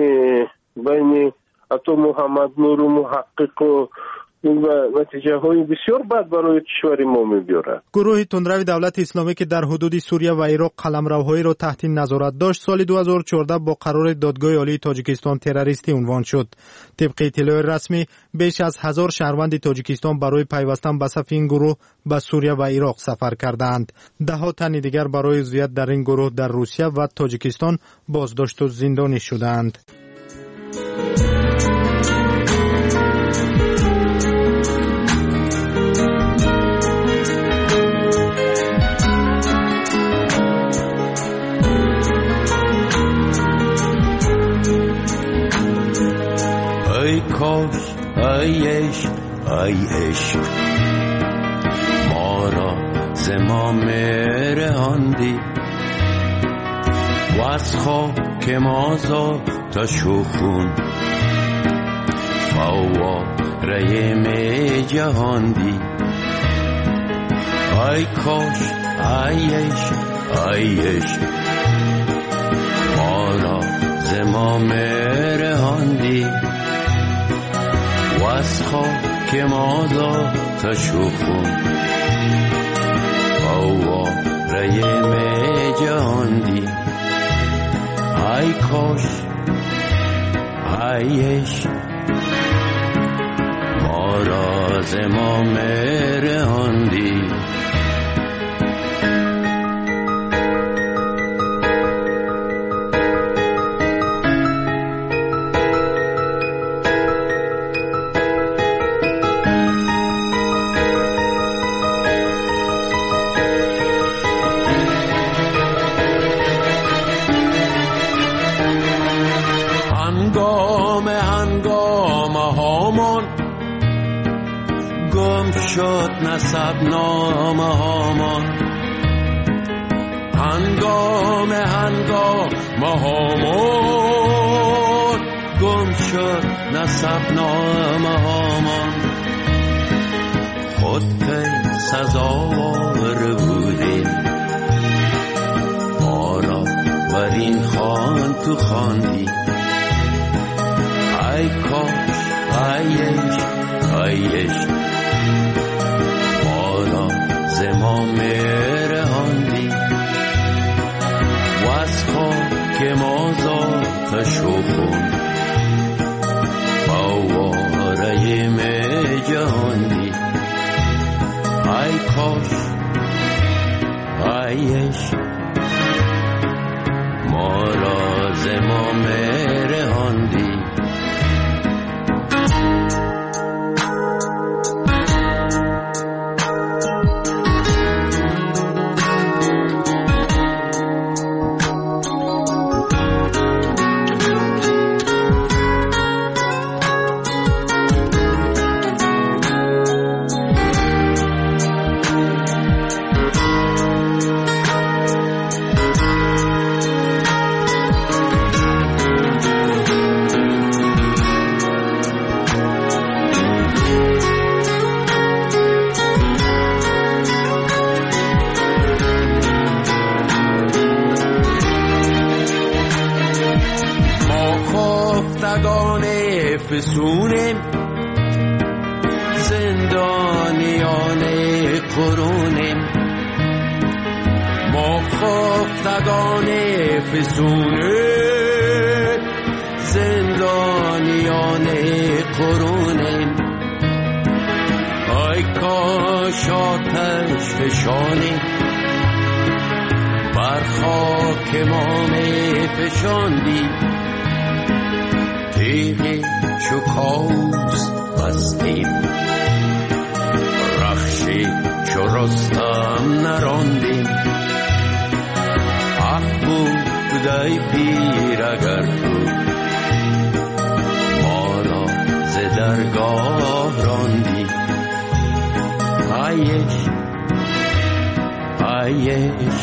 بین عطا محمد نور و محقق و این نتیجه های بسیار بد برای کشور ما می‌بیارد. گروه تندرو دولت اسلامی که در حدود سوریه و عراق قلمروهایی را تحت نظارت داشت سال دو هزار و چهارده با قرار دادگاه عالی تاجیکستان تروریستی عنوان شد. طبق اطلاع رسمی بیش از هزار شهروند تاجیکستان برای پیوستن به صف این گروه به سوریه و عراق سفر کردند. ده ها تن دیگر برای عضویت در این گروه در روسیه و تاجیکستان بازداشت و زندانی شدند. ای کاش ای عشق ای عشق ما را ز ما رهاندی و از خاک ما زاد شخون فواره می جهاندی. ای کاش ای عشق ای عشق ما را ز ما رهاندی و از خاک ما ذات شخون آواره می جهاندی. ای کاش ای عشق ما را ز ما رهاندی. شد نسب نامه هامان هنگام هنگام هامون گم شد نصب نامه هامان خود که سزاوار بودیم ما را بر این خان تو خواندی ای کاش ایش ایش ما را زما مرهاندی و از خاک ما ذاتش و خون باواره می جهاندی ای کاش ایش ما را زما مرهاندی فسونیم زندانیان قرونیم ما خفتگان فسونیم زندانیان قرونیم ای کاش آتش فشانی بر خاک ما می فشاندی تیغی چو کاوس بستیم رخشی چو رستم نراندیم حق بود ای پیر اگر تو ما را ز درگاه راندی ایش ایش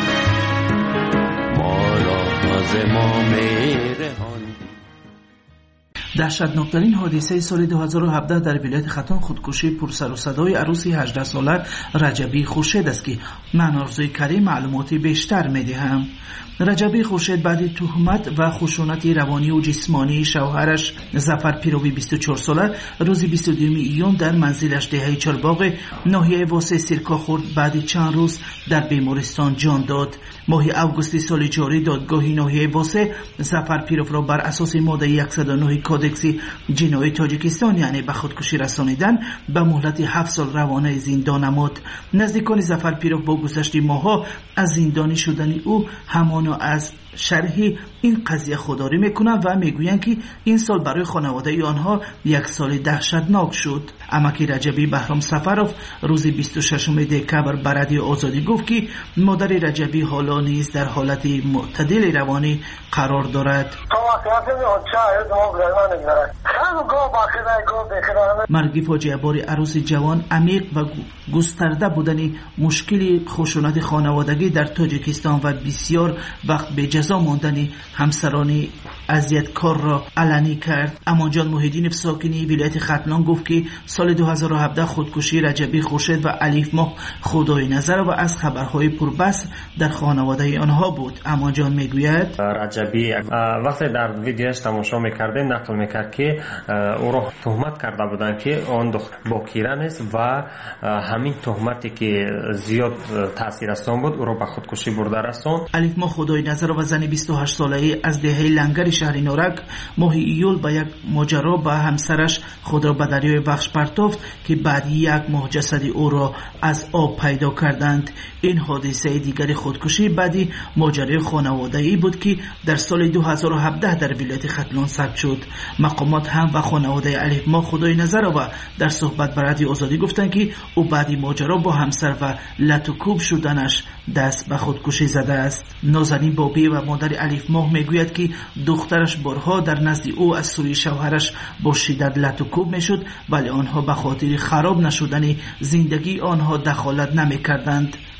ما را ز ما میرهاندی. دهشتناکترین حادثه سال دو هزار و هفده در ولایت ختان خودکشی پرسر و صدای عروس هجده ساله رجبی خورشید است که من آرزوی کریم معلوماتی بیشتر میدهم. رجبی خورشید بعد تهمت و خشونت روانی و جسمانی شوهرش ظفر پیروی بیست و چهار ساله روز بیست و دو ایون در منزلش دهه چرباغ ناحیه واسه سرکا خورد. بعد چند روز در بیمارستان جان داد. ماه اوگوست سال جاری دادگاه ناحیه واسه ظفر پیروف را بر اساس ماده صد و نه کودکس جنایی تاجیکستان یعنی به خودکشی رسانیدن به مهلت هفت سال روانه زندان نمود. نزدیکان ظفر پیروف با گذشت ماه‌ها از زندانی شدن او همانا از شرح این قضیه خودداری میکنند و میگویند که این سال برای خانواده آنها یک سال دهشتناک شد. امکی رجبی بهرام سفروف روز بیست و ششم دکبر بر رادیو آزادی گفت که مادر رجبی حالا نیز در حالت معتدل روانی قرار دارد. مرگ فاجعه بار عروس جوان عمیق و گسترده بودن مشکل خشونت خانوادگی در تاجیکستان و بسیار وقت به جزا ماندن همسران اذیتکار را علنی کرد. امانجان محیدین ساکنی ولایت ختلان گفت که سال دو هزار و هفده خودکشی رجبی خورشید و الف ماه خدای نظر و از خبرهای پربحث در خانواده آنها بود. امانجان میگوید رجبی وقتی در ویدیوش تماشا میکردیم نقل میکرد که او را تهمت کرده بودند که آن باکیره نیست و همین تهمتی که زیاد تاثیررسان بود او را به خودکشی برده رساند. الف ماه خدای نظر و زن بیست و هشت ساله از دهه لنگر شهر نورک ماه ایول با یک ماجرا با همسرش خود را به دریای بخش پرتافت که بعد یک ماه جسد او را از آب پیدا کردند. این حادثه دیگر خودکشی بعدی ماجرای خانواده‌ای بود که در سال دو هزار و هفده در ولایت ختلان ثبت شد. مقامات هم و خانواده الف ماه خدای نظر و در صحبت با رادیو آزادی گفتند که او بعدی ماجرا با همسر و لط و کوب شدنش دست به خودکشی زده است. نازنین بابی و مادر الف ماه میگوید که دخترش بارها در نزد او از سوی شوهرش با شدت لط و کوب میشد ولی آنها به خاطر خراب نشدن زندگی آنها دخالت نمیکردند.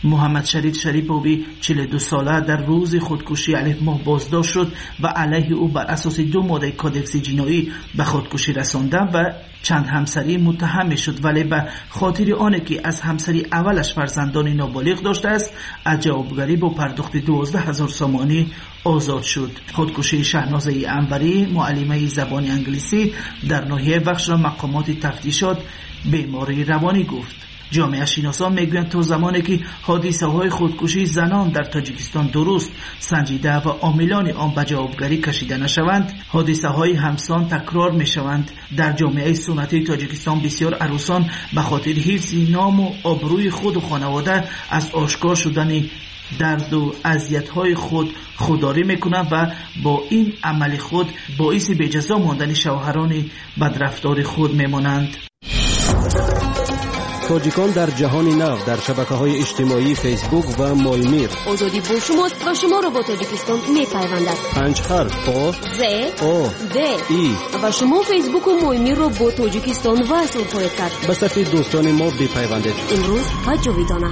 محمد شرید شریفوی چهل و دو ساله در روز خودکشی الف ماه بازداشت شد و علیه او بر اساس دو ماده کودکس جنایی به خودکشی رساندن و چند همسری متهم شد، ولی به خاطر آنه که از همسری اولش فرزندان نابالغ داشته است از جوابگری با پرداخت دوازده هزار سامانی آزاد شد. خودکشی شهنازه انوری معلمه زبان انگلیسی در ناحیه بخش را مقامات تفتیشات بیماری روانی گفت. جامعه شناسان میگویند تا زمانی که حادثه های خودکشی زنان در تاجیکستان درست سنجیده و عاملان آن به جوابگری کشیده نشوند، حادثه های همسان تکرار میشوند. در جامعه سنتی تاجیکستان بسیار عروسان به خاطر حفظ نام و آبروی خود و خانواده از آشکار شدن درد و اذیت‌های خود خودداری میکنند و با این عمل خود باعث بجزا ماندن شوهران بدرفتار خود میمانند. تاجیکان در جهان نو در شبکه‌های اجتماعی فیسبوک و مایمیر. آزادی با شماست و شما را با تاجیکستان میپیوندد. پنج حرف آ ز او د ای و شما فیسبوک و مایمیر را با تاجیکستان وصل خواهید کرد. به صفحه دوستان ما بپیوندید. امروز و جاویدانه.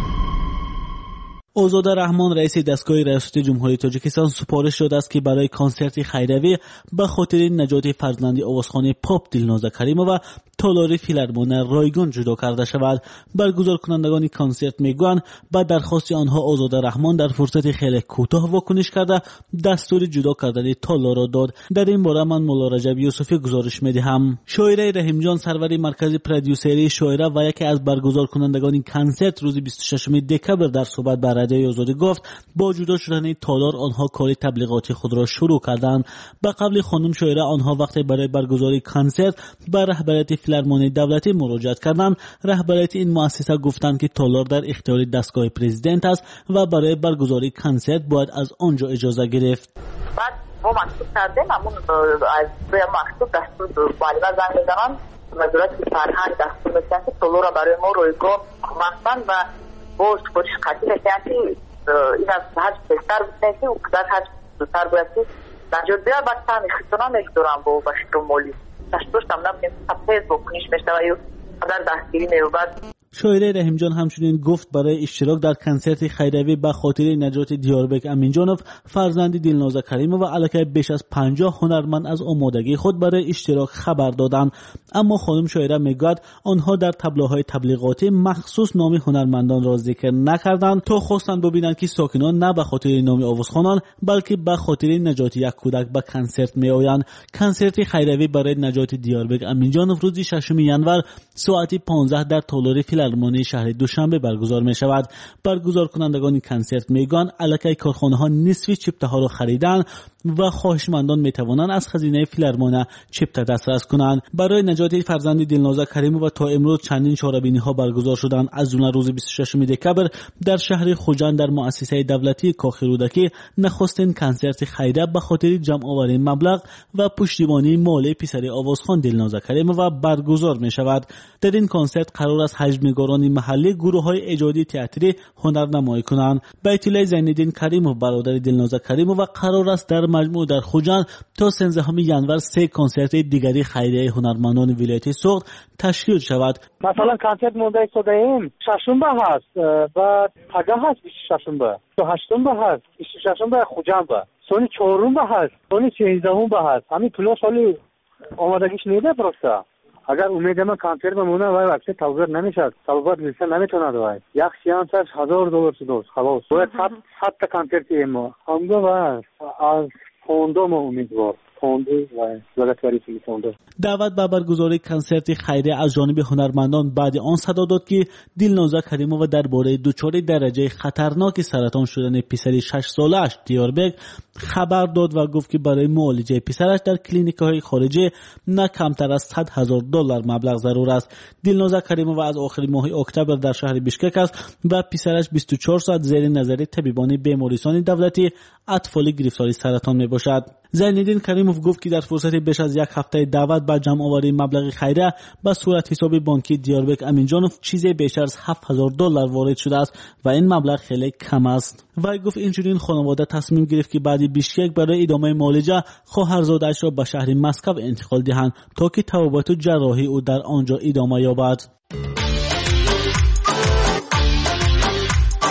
آزاده رحمان رئیس دستگاه ریاست جمهوری تاجیکستان سپارش داده است که برای کنسرت خیروی به خاطر نجات فرزند آوازخوان پاپ دلناز کریمووا تالار فیلارمون رایگان جدا کرده شود. برگزار کنندگان کنسرت میگویند با درخواست آنها آزاده رحمان در فرصت خیلی کوتاه واکنش کرده دستور جدا کردن تالار را داد. در این باره من مولا رجب یوسفی گزارش میدهم. شاعره رحیم جان سروری مرکز پرودیوسری شاعره و یکی از برگزار کنندگان کنسرت روز بیست و ششم دکبر در صحبت با رادیوی آزادی گفت با جدا شدن تالار آنها کار تبلیغاتی خود را شروع کردند. به قبل خانم شاعره آنها وقتی برای برگزاری کنسرت به رهبریت فیلارمونی دولتی مراجعت کردند. رهبریت این مؤسسه گفتند که تالار در اختیار دستگاه پرزیدنت است و برای برگزاری کنسرت باید از آنجا اجازه گرفت. بعد ما مکتوب کردیم، همون از روی مکتوب دستور معلمه زنگ میزنن وزارت فرهنگ دستور میدن که تالار را برای ما رویگاه کمکتن و با سپارش قطعی میکنن که این از هر بهتر بودن که او کدر هر زودتر باید که نجات بیا بعد تامی خیتونا میکدارم با بشکر مولی تشتوشتم نبینیم سبتیز با کنیش میشته و یو قدر دستگیری میوبد. شاعره رحیم جان همچنین گفت برای اشتراک در کنسرت خیروی به خاطر نجات دیاربک امینجانوف فرزند دلناز کریمووا و علاوه بیش از پنجاه هنرمند از آمادگی خود برای اشتراک خبر دادند. اما خانم شاعره میگوید آنها در تابلوهای تبلیغاتی مخصوص نام هنرمندان را ذکر نکردند تا خواستند ببینند که ساکنان نه به خاطر نام آوازخوانان بلکه به خاطر نجات یک کودک به کنسرت میآیند. کنسرت خیروی برای نجات دیاربک امینجانوف روز ششم ینور ساعت پانزده در تالار فیلارمونی شهر دوشنبه برگزار می شود. برگزار کنندگان کنسرت میگن علاقه کارخانه ها نصف چپته ها را خریدن و خواهشمندان می توانند از خزینه فیلارمون چپته دسترس کنند. برای نجات فرزند دلناز کریمووا تا امروز چندین چاره‌بینی ها برگزار شدند. از جمله روز بیست و ششم دکبر در شهر خوجند در مؤسسه دولتی کاخ رودکی نخستین کنسرت خیریه به خاطر جمع آوری مبلغ و پشتیبانی مالی پسر آوازخوان دلناز کریمووا برگزار می شود. در این کنسرت قرار است هجمگاران محلی گروه های ایجادی تئاتری هنرنمایی کنند. به اطلاع زینالدین کریموف برادر دلناز کریمووا قرار است در مجموع در خوجند تا سیزدهم ینور سه کنسرت دیگری خیریه هنرمندان ولایت سوخت تشکیل شود. مثلا کنسرت مونده ایستادیم ششنبه هست، بعد پگاه هست بیست و ششنبه، تو هشتنبه هست، بیست و ششنبه خوجنبه، سونی چهارنبه هست، سونی سیزدهمبه هست. همین پلو سالی آمادگیش نیده پروستا. اگر امید من کنسرت بمونه و وقتی توزیع نمیشه، طلبات لیسته نمیتونه دوای. یک سیانسش هزار دلار شده خلاص. باید صد صد تا کنسرتی ما. همگاه و از فوندو ما امیدوار. دعوت به برگزاری کنسرت خیریه از جانب هنرمندان بعد آن صدا داد که دلناز کریمووا درباره دچار درجه خطرناک سرطان شدن پسر شش ساله‌اش دیاربک خبر داد و گفت که برای معالجه پسرش در کلینیک‌های خارجی نه کمتر از صد هزار دلار مبلغ ضرور است. دلناز کریمووا از آخر ماه اکتبر در شهر بیشکک است و پسرش بیست و چهار ساعت زیر نظر طبیبان بیمارستان دولتی اطفال گرفتار سرطان میباشد. زینالدین کریموف گفت که در فرصت بیش از یک هفته دعوت به جمع آوری مبلغ خیریه به صورت حساب بانکی دیاربک امینجانوف چیزی بیشتر از هفت هزار دلار وارد شده است و این مبلغ خیلی کم است. وی گفت اینجوری خانواده تصمیم گرفت که بعد بیشکک برای ادامه معالجه خواهرزاده‌اش را به شهر مسکو انتقال دهند تا که طبابت و جراحی او در آنجا ادامه یابد.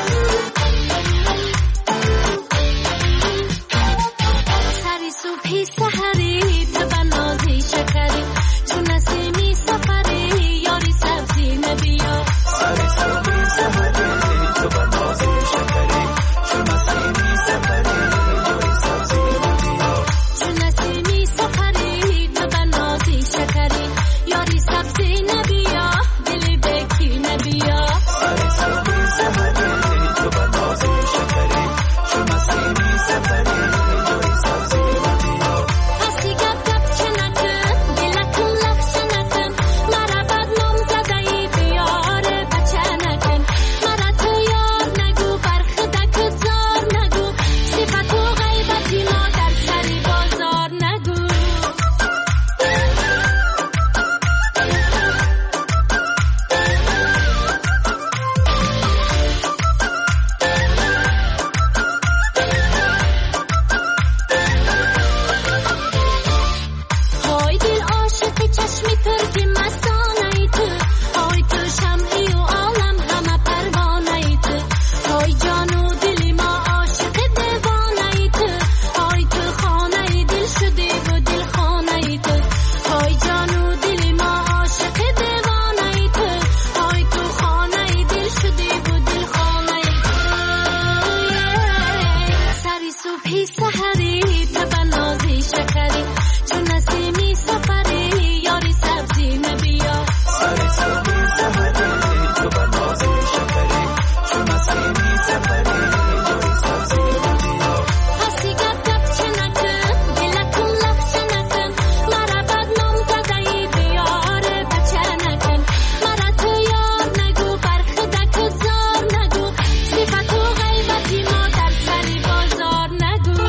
سحری سحری تبنازی شکری چون نسیمی سفری یاری سبزی نبیا سری سری سحری تبنازی شکری چون نسیمی سفری یاری سبزی نبیا هسی گپ چنکن دلتون لخ چنکن مرا بدنام زدهی بیار بچه نکن مرا تو یار نگو برخدک و زار نگو صفت و غیبتی ما در سری بازار نگو.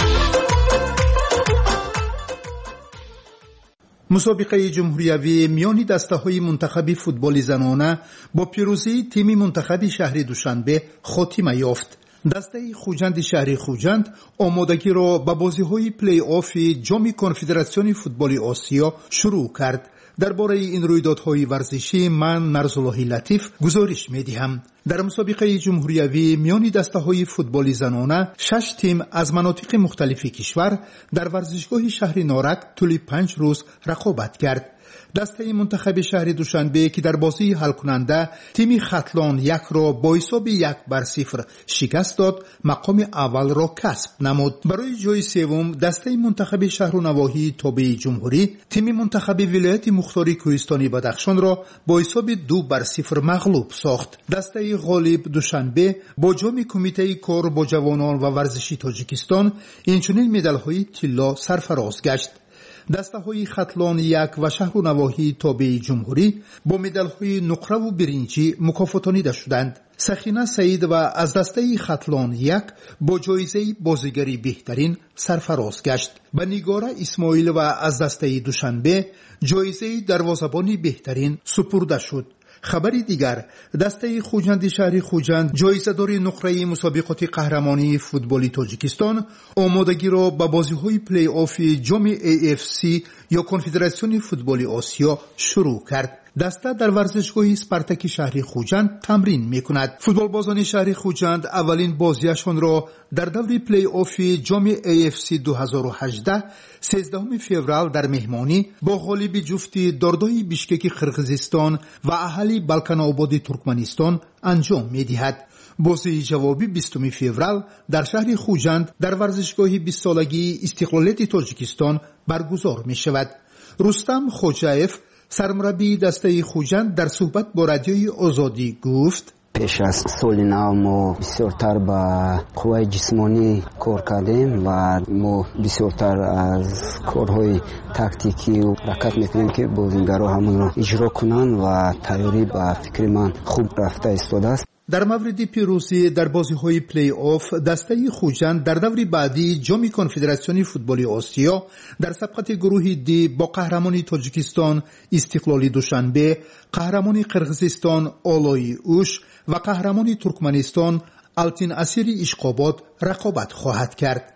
مسابقه جمهوریوی میان دسته‌های منتخب فوتبال زنانه با پیروزی تیم منتخب شهر دوشنبه خاتمه یافت. دسته خوجند شهر خوجند آمادگی را به بازی‌های پلی آف جام کنفدراسیون فوتبال آسیا شروع کرد. درباره این رویدادهای ورزشی من نرزالله لطیف گزارش می‌دهم. در مسابقه جمهوریوی میان دسته‌های فوتبال زنانه شش تیم از مناطق مختلف کشور در ورزشگاه شهر نارک طول پنج روز رقابت کرد. دسته منتخب شهر دوشنبه که در بازی حل کننده تیم ختلان یک را با حساب یک بر صفر شکست داد، مقام اول را کسب نمود. برای جای سوم دسته منتخب شهر و نواحی تابع جمهوری تیم منتخب ولایت مختار کوهستانی بدخشان را با حساب دو بر صفر مغلوب ساخت. دسته غالب دوشنبه با جام کمیته کار با جوانان و ورزشی تاجیکستان اینچنین مدال‌های طلا سرفراز گشت. دسته‌های ختلان یک و شهر و نواحی تابع جمهوری با مدال‌های نقره و برنجی مکافاتانیده شدند. سخینه سعید و از دسته ختلان یک با جایزه بازیگری بهترین سرفراز گشت. به نگاره اسماعیل و از دسته دوشنبه جایزه دروازه‌بان بهترین سپرده شد. خبری دیگر، دسته خوجند شهر خوجند جایزه‌دار نقره مسابقات قهرمانی فوتبالی تاجیکستان آمادگی را به بازی‌های پلی آف جام ای اف سی یا کنفدراسیون فوتبال آسیا شروع کرد. دسته در ورزشگاه اسپارتاک شهر خوجند تمرین می‌کند. فوتبالبازان شهر خوجند اولین بازیشان را در دور پلی آف جام ای اف سی دو هزار و هجده سیزدهم فوریه در مهمانی با غالب جفتی داردای بیشکک قرقیزستان و اهالی بالکان آباد ترکمنستان انجام می‌دهد. بازی جوابی بیستم فوریه در شهر خوجند در ورزشگاه بیست سالگی استقلالیت تاجیکستان برگزار می‌شود. رستم خوجایف سرمربی دسته خوجند در صحبت با رادیوی آزادی گفت: پیش از سال نو ما بسیارتر با قوای جسمانی کار کردیم و ما بسیارتر از کارهای تاکتیکی و حرکت میکنیم که بازیگرها همون رو اجرا کنن و تیاری با فکر من خوب رفته ایستاده است. در مورد پیروزی در بازی‌های پلی آف دسته خوجند در دور بعدی جام کنفدراسیون فوتبال آسیا در سبقت گروه دی با قهرمانی تاجیکستان استقلالی دوشنبه، قهرمانی قرقیزستان آلای اوش و قهرمانی ترکمنستان التین اسیری اشقاباد رقابت خواهد کرد.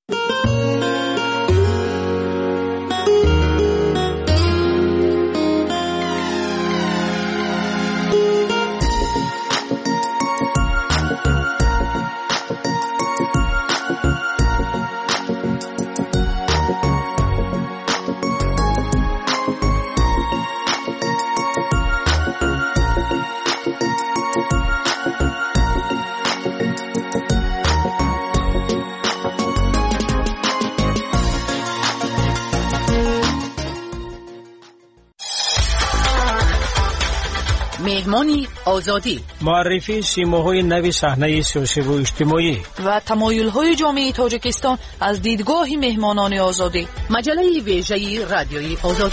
مهمانی آزادی، معرفی سیماهای نوی صحنه سیاسی و اجتماعی و تمایل‌های جامعه تاجیکستان از دیدگاه مهمانان آزادی. مجله ویژه رادیوی آزادی.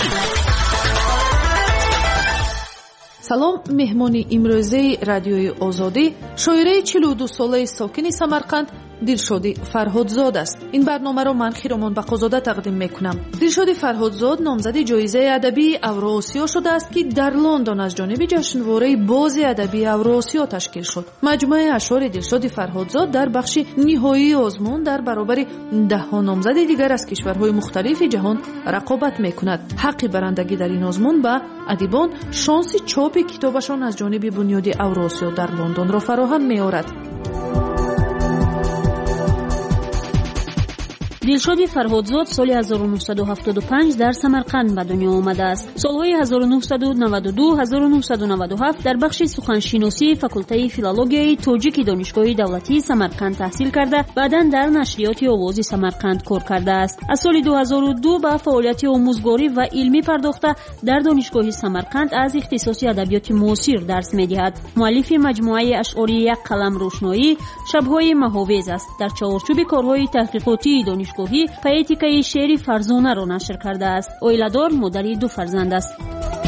سلام، مهمانی امروزی رادیوی آزادی شاعره چهل و دو ساله ساکن سمرقند دلشادی فرهادزاد است. این برنامه را من خیرمان بقازاده تقدیم میکنم. دلشادی فرهادزاد نامزد جایزه ادبی اوراسیا شده است که در لندن از جانب جشنواره باز ادبی اوراسیا تشکیل شد. مجموعه اشعار دلشادی فرهادزاد در بخش نهایی آزمون در برابر ده ها نامزد دیگر از کشورهای مختلف جهان رقابت میکند. حق برندگی در این آزمون به ادیبان شانس چاپ کتابشان از جانب بنیاد اوراسیا در لندن را فراهم می‌آورد. دلشاد فرهادزاد سال هزار و نهصد و هفتاد و پنج در سمرقند به دنیا آمده است. سالهای هزار و نهصد و نود و دو هزار و نهصد و نود و هفت در بخش سخنشناسی فاکولته فیلولوژیای توجیک دانشگاه دولتی سمرقند تحصیل کرده، بعداً در نشریات آواز سمرقند کار کرده است. از سال دو هزار و دو به فعالیت آموزگاری و علمی پرداخته در دانشگاه سمرقند از اختصاص ادبیات معاصر درس می‌دهد. مؤلف مجموعه اشعاری یک قلم روشنایی، شب‌های مهاویز است. در چارچوب کارهای تحقیقاتی دانشگاهی پویتیکای شعر فرزانه را نشر کرده است. اویلادار مادری دو فرزند است.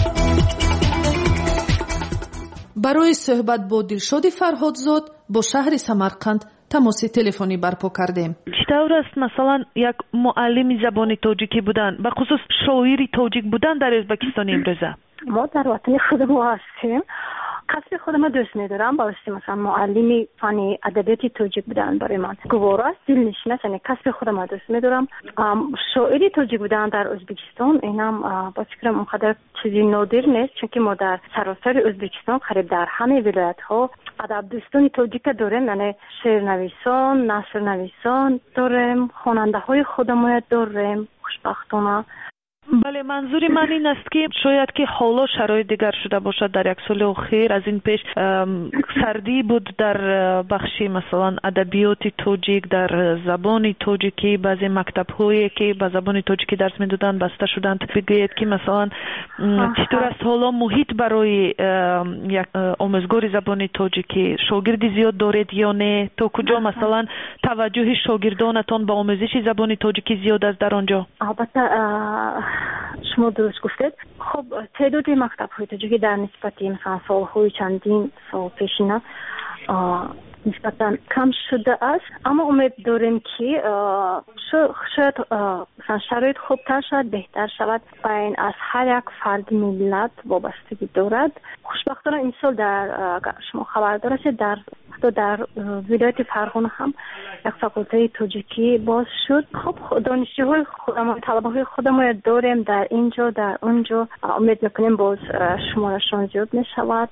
برای صحبت با دلشاد فرهادزاد با شهر سمرقند تماس تلفنی برپا کردیم. چطور است مثلا یک معلم زبان تاجیکی بودن، به خصوص شاعری تاجیک بودن در ازبکستان امروزه؟ ما در وطن خودمون هستیم. کسب خودم دوست می‌دارم، واسه مثلا معلمی فنی ادبیات تاجیک بودن برای من گوارا است، دلنشین، یعنی کسب خودم دوست می‌دارم. شاعری تاجیک بودن در ازبکستان اینم با فکرم اونقدر چیزی نادر نیست، چون ما در سراسر ازبکستان قریب در همه ولایت‌ها ادب دوستان تاجیک داریم، یعنی شعر نویسان، نثر نویسان داریم، خواننده‌های خودمون داریم. خوشبختانه بله، منظوری من این است که شاید که حالا شرایط دیگر شده باشد. در یک سال اخیر از این پیش سردی بود در بخشی مثلا ادبیات تاجیک، در زبان تاجیکی بعضی مکتب‌هایی که به زبان تاجیکی درس می‌دادند بسته شدند. بگویید که مثلا چطور است حالا محیط برای یک آموزگار زبان تاجیکی؟ شاگرد زیاد دارید یا نه؟ تا کجا مثلا توجه شاگردانتان به آموزش زبان تاجیکی زیاد است در آنجا؟ البته شما درست گفتید. خب تعداد مکتب‌های تاجیکی در نسبت مثلا سال‌های چندین سال پیشینه نسبتاً کم شده است، اما امید داریم که شاید مثلا شرایط خوبتر شد، بهتر شود. بین از هر یک فرد ملت وابستگی دارد. خوشبختانه این سال در شما خبر دارید در حتی در ولایت فرغانه هم یک فاکولته تاجیکی باز شد. خب دانشجوهای خودمون، طلبه‌های خودمون داریم در اینجا در اونجا. امید میکنیم باز شمارشون زیاد میشود.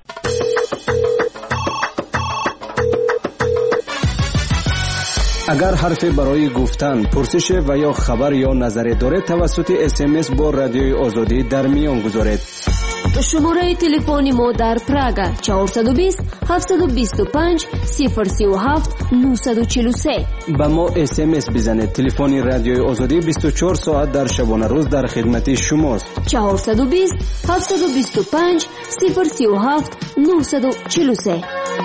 اگر حرفی برای گفتن، پرسش و یا خبر یا نظری دارید توسط اس ام اس با رادیوی آزادی در میان گذارید. شماره تلفنی ما در پراگ چهارصد و بیست هفتصد و بیست و پنج صفر سی و هفت نهصد و چهل و سه. با ما اس ام اس بزنید. تلفن رادیوی آزادی بیست و چهار ساعت در شبانه روز در خدمت شماست. چهارصد و بیست هفتصد و بیست و پنج صفر سی و هفت نهصد و چهل و سه.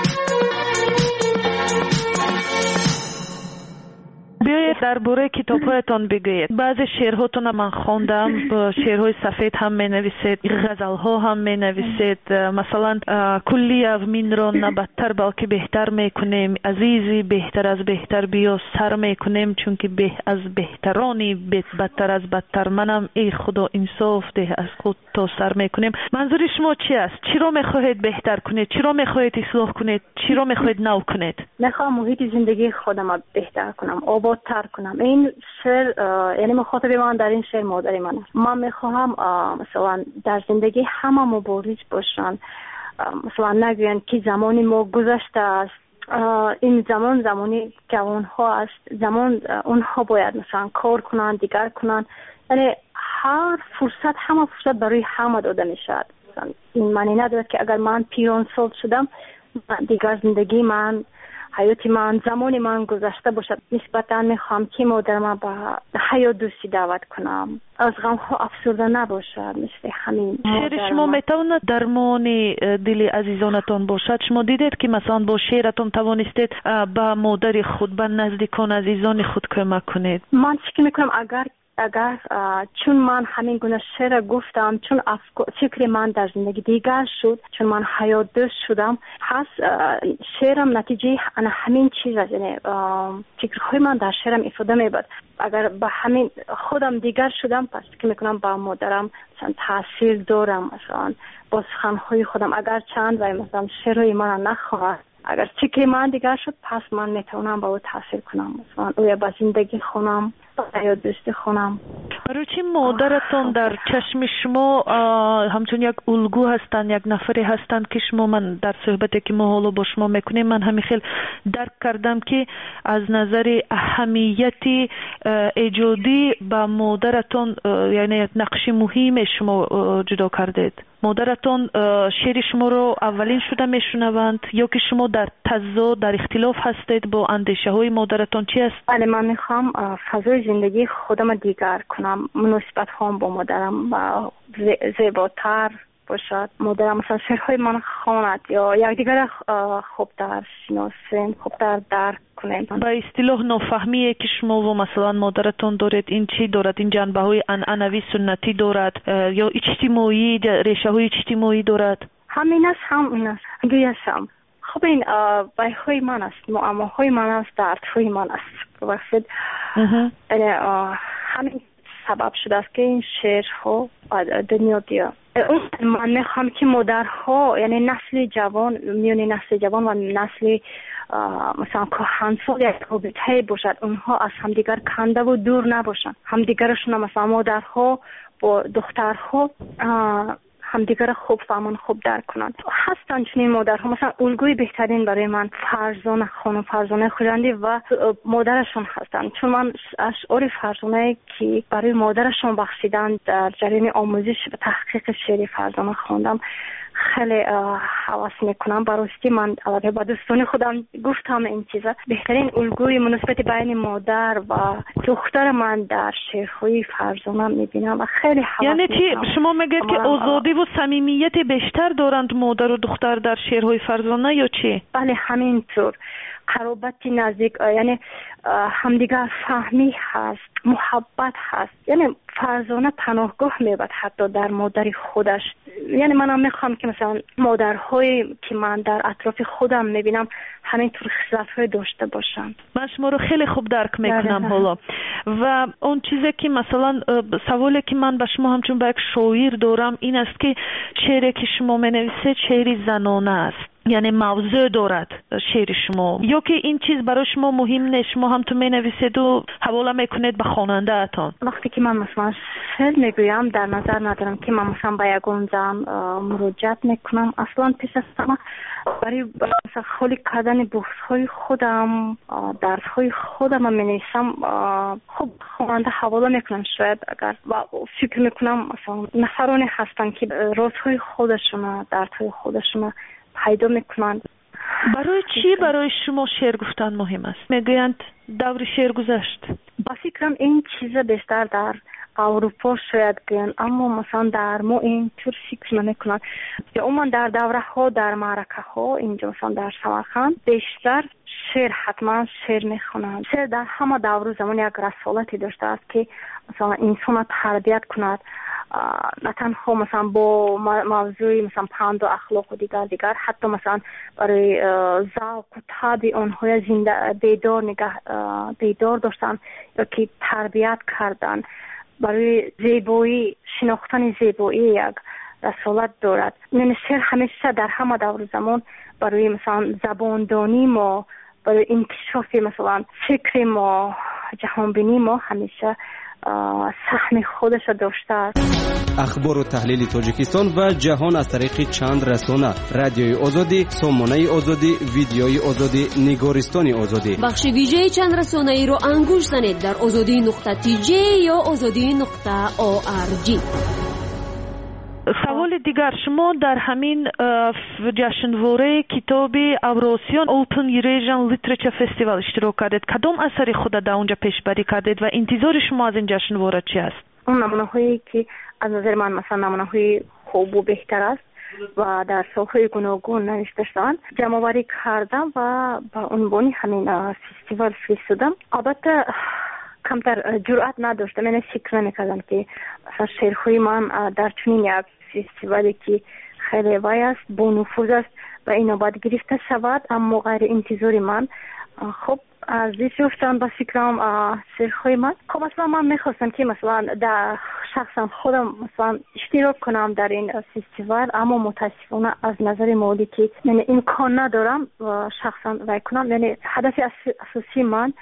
بیایید درباره کتاب‌هایتان بگویید. بعضی شعرهاتون من خواندم، شعرهای سفید هم می‌نویسید، غزل‌ها هم می‌نویسید. مثلا کلی من را نه بدتر بلکه بهتر می‌کنیم، عزیزی بهتر از بهتر بیا سر می‌کنیم، چون که به از بهترانی بدتر از بدتر منم، ای خدا انصاف ده از خود تا سر می‌کنیم. منظور شما چی است؟ چی را می‌خواهید بهتر کنید؟ چی را می‌خواهید اصلاح کنید؟ چی را می‌خواهید نو کنید؟ می‌خوام محیط زندگی خودم بهتر کنم، آبادتر کنم. این شعر یعنی مخاطب من در این شعر مادر من است. من میخواهم مثلا در زندگی همه مبارز باشن، مثلا نگوین که زمانی ما گذشته است، این زمان زمانی جوان ها است، زمان اونها باید مثلا کار کنن، دیگر کنن. یعنی هر فرصت، همه فرصت برای همه داده میشد. این معنی ندارد که اگر من پیران سال شدم دیگر زندگی من، حیات من، زمان من گذشته باشد. نسبتا میخوام که مادرم به حیات دوستی دعوت کنم، از غم ها افسرده نباشد. مثل همین شعر شما میتواند درمان دل عزیزانتان باشد؟ شما دیدید که مثلا با شعرتون توانستید به مادر خود، به نزدیکان عزیزان خود کمک کنید؟ من فکر میکنم اگر اگر چون من همین گونه شعر گفتم، چون فکر من در زندگی دیگر شد، چون من حیات دوست شدم، پس شعرم نتیجه همین چیز است. یعنی فکرهای من در شعرم افاده میبود. اگر به همین خودم دیگر شدم، پس فکر میکنم با مادرم مثلا تاثیر دارم. مثلا با سخنهای خودم اگر چند و مثلا شعرهای من نخواهد، اگر فکر من دیگر شد، پس من میتونم با او تاثیر کنم. مثلا او با زندگی خونم، یا دوست خونم. برای چی مادرتون در چشم شما همچون یک الگو هستن، یک نفری هستن که شما، من در صحبتی که ما حالا با شما میکنیم من همین خیلی درک کردم که از نظر اهمیتی ایجادی با مادرتون یعنی یک نقش مهم شما جدا کردید. مادرتون شعر شما رو اولین شده میشنوند یا که شما در تضاد در اختلاف هستید با اندیشه های مادرتون؟ چی است؟ بله، من میخوام فضای زندگی خودم دیگر کنم، مناسبت هم با مادرم زیباتر باشد. مادرم مثلا شعرهای من خواند یا یکدیگر خوبتر شناسیم، خوبتر درک کنیم. با اصطلاح نافهمیه که شما و مثلا مادرتون دارید، این چی دارد؟ این جنبه های عنعنوی سنتی دارد یا اجتماعی، ریشه های اجتماعی دارد؟ همین است، همین است. گویشم خب این بی‌های من است، معماهای من است، دردهای من است. وقتی همین سبب شده است که این شعرها دنیا بیاد. من میخوام که مادرها یعنی نسل جوان، میون نسل جوان و نسل مثلا کهنسال یک رابطه باشد، اونها از همدیگر کنده و دور نباشند، همدیگرشون مثلا مادرها با دخترها همدیگر خوب فهمون، خوب درک کنند. هستن چنین مادرها، مثلا الگوی بهترین برای من فرزانه خانم فرزانه خوجندی و مادرشون هستن، چون من اشعار فرزانه که برای مادرشون بخشیدن در جریان آموزش و تحقیق شعر فرزانه خواندم خیلی حواس میکنم. براستی من البته با دوستان خودم گفتم این چیزا، بهترین الگوی مناسبت بین مادر و دختر من در شعرهای فرزانه میبینم و خیلی حواس یعنی چی شما میگید که آزادی و صمیمیت بیشتر دارند مادر و دختر در شعرهای فرزانه یا چی؟ بله همینطور، قرابتی نزدیک، یعنی همدیگر فهمی هست، محبت هست. یعنی فرزانه پناهگاه میبرد حتی در مادر خودش. یعنی منم میخوام که مثلا مادرهایی که من در اطراف خودم میبینم همینطور خصلت‌های داشته باشن. من شما رو خیلی خوب درک میکنم حالا. و اون چیزی که مثلا سوالی که من به شما همچون به یک شاعر دارم این است که شعری که شما منویسید شعری زنانه است، یعنی موضوع دارد شعر شما، یا که این چیز برای شما مهم نیست، شما هم تو می نویسید و حواله میکنید به خواننده اتان؟ وقتی که من مثلا شعر میگویم در نظر ندارم که من مثلا به یگان زن مراجعت میکنم، اصلا پیش از همه برای مثلا خالی کردن بحث‌های خودم، درس‌های خودم می نویسم. خب خواننده حواله میکنم شاید اگر و فکر میکنم مثلا نفرانی هستن که رازهای خودشون، دردهای خودشون پیدا میکنند. برای چی برای شما شعر گفتن مهم است؟ میگویند دور شعر گذشت. با فکرم این چیز بیشتر در اروپا شاید گویند، اما مثلا در ما این طور فکر نمیکنند. یا اما در دوره ها، در معرکه ها، اینجا مثلا در سمرقند بیشتر شعر، حتما شعر میخونند. شعر در همه دور زمان یک رسالتی داشته است که مثلا انسان تربیت کند، نه تنها مثلا با موضوعی مثلا پند و اخلاق و دیگر دیگر، حتی مثلا برای ذوق و طبع آنها زنده بیدار نگه بیدار داشتن یا که تربیت کردن، برای زیبایی، شناختن زیبایی یک رسالت دارد. یعنی شعر همیشه در همه دور زمان برای مثلا زباندانی ما، برای انکشاف مثلا فکر ما، جهانبینی ما همیشه سهم خودش داشته است. اخبار و تحلیل تاجیکستان و جهان از طریق چند رسانه: رادیوی آزادی، سامانه آزادی، ویدیوی آزادی، نگارستان آزادی. بخش ویژه چند رسانه ای رو انگوش زنید در آزادی نقطه تی جی یا آزادی نقطه او آر جی. سوال دیگر، شما در همین جشنواره کتاب اوراسیان اوپن ایریژن لیتریچر فستیوال اشتراک کردید. کدام اثر خود در اونجا پیشبری کردید و انتظار شما از این جشنواره چی است؟ اون نمونه هایی که از نظر من مثلا نمونه های خوب و بهتر است و در سالهای گوناگون نوشته شدن جمع آوری کردم و با عنوان همین فستیوال فرستادم. البته کمتر جرأت نداشتم، یعنی فکر نمی‌کردم که مثلا شعرهای من در چنین یک فستیوالی که خیلی وای است، با نفوذ است و اینا باید گرفته شود، اما غیر انتظار من خب ارزش یافتن با فکرم شعرهای من. خب مثلا من میخواستم که مثلا در شخصا خودم مثلا اشتراک کنم در این فستیوال، اما متاسفانه از نظر مالی که یعنی امکان ندارم و شخصا وای کنم. یعنی هدف اساسی من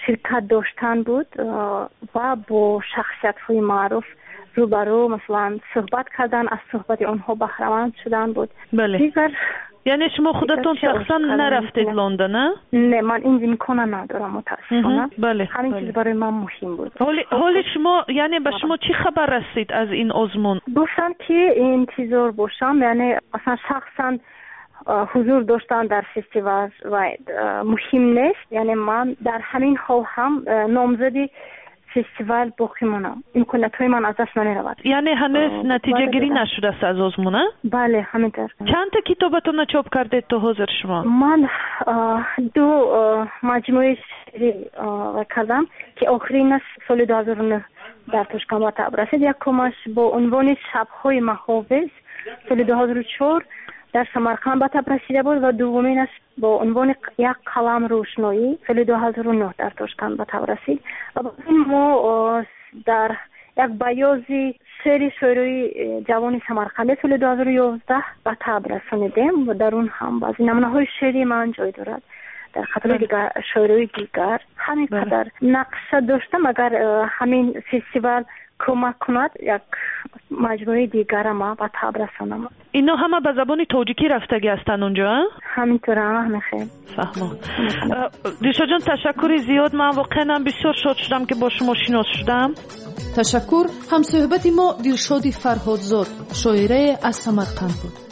شرکت داشتن بود و با شخصیت های معروف روبرو مثلا صحبت کردن، از صحبت اونها بهره‌مند شدن بود. بله. دیگر یعنی شما خودتون شخصا نرفتید لندن نه؟ نه، من این امکان ندارم متاسفانه. بله. همین بله. چیز برای من مهم بود. حالی حالی شما یعنی به شما چی خبر رسید از این آزمون؟ گفتن که انتظار باشم، یعنی اصلا شخصا حضور داشتن در فستیوال و مهم نیست، یعنی من در همین حال هم نامزدی فستیوال باقی مانم، امکانات های من از دست نمی رود. یعنی هنوز نتیجه گیری نشده است از آزمون؟ بله همینطور. چند تا کتابتون چاپ کردید تو حاضر شما؟ من دو مجموعه شعری کردم که آخرین سال دو هزار و نه در توشکان به طبع رسید. یکمش با عنوان شب‌های محافظ سال دو هزار و چهار در سمرقند به طبع رسیده بود و دومینش با عنوان یک قلم روشنایی سال دو هزار و نه در توشکان به طبع رسید. و بعد ما در یک بیازی سری شعری جوان سمرقند سال دو هزار و یازده به طبع رسانیدیم و در اون هم بعضی نمونه‌های شعری من جای دارد. در کاتالوگ دیگر شعری دیگر همین قدر نقشه داشتم. اگر همین فستیوال کمک کند یک مجموعه دیگر ما به طبع رسانم. اینا همه به زبان تاجیکی رفتگی هستن اونجا؟ همینطور هم خیلی فهمم. دیشا جان تشکر زیاد، من واقعا بسیار شاد شدم که با شما شناس شدم. تشکر. هم صحبت ما دلشاد فرهادزاد شاعره از سمرقند بود.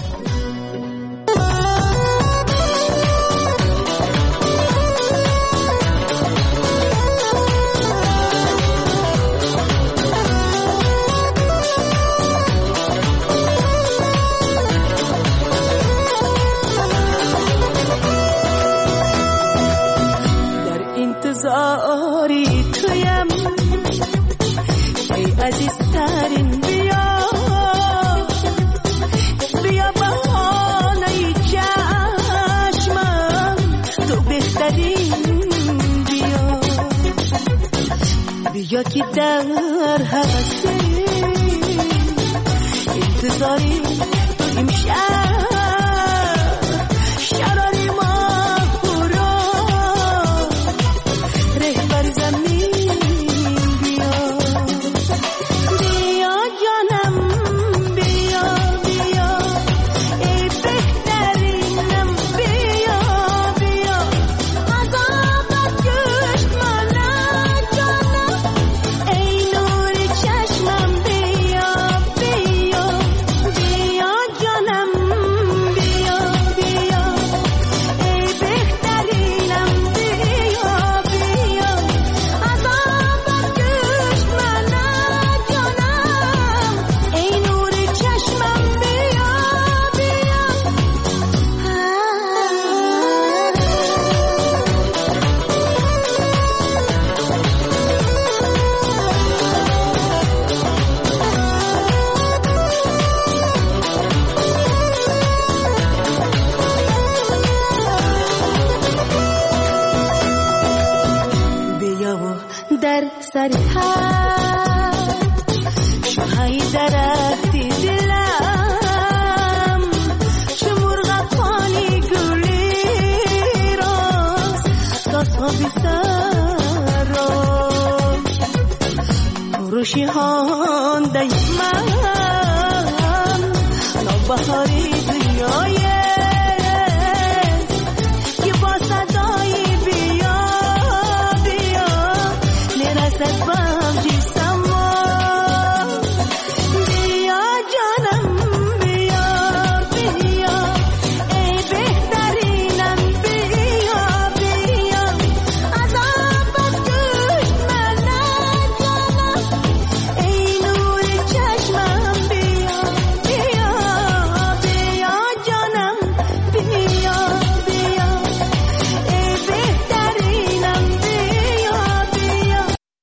انتظاری تویم ای عزیزترین، بیا بیا بهانه چشمم، تو بهترین، بیا بیا که در حوثی انتظاری امشب شراری ما سر هر شوهای درختی دلم، چه مرغ پانی گلی راست تا بیسر روشی هانده من نوبهاری دنیای که با صدای بیا بیا نرسد بهم جیسم بیا جانم بیا بیا ای بهترینم بیا بیا از آبت گوش من جانم ای نور چشمم بیا بیا بیا جانم بیا بیا ای بهترینم بیا بیا.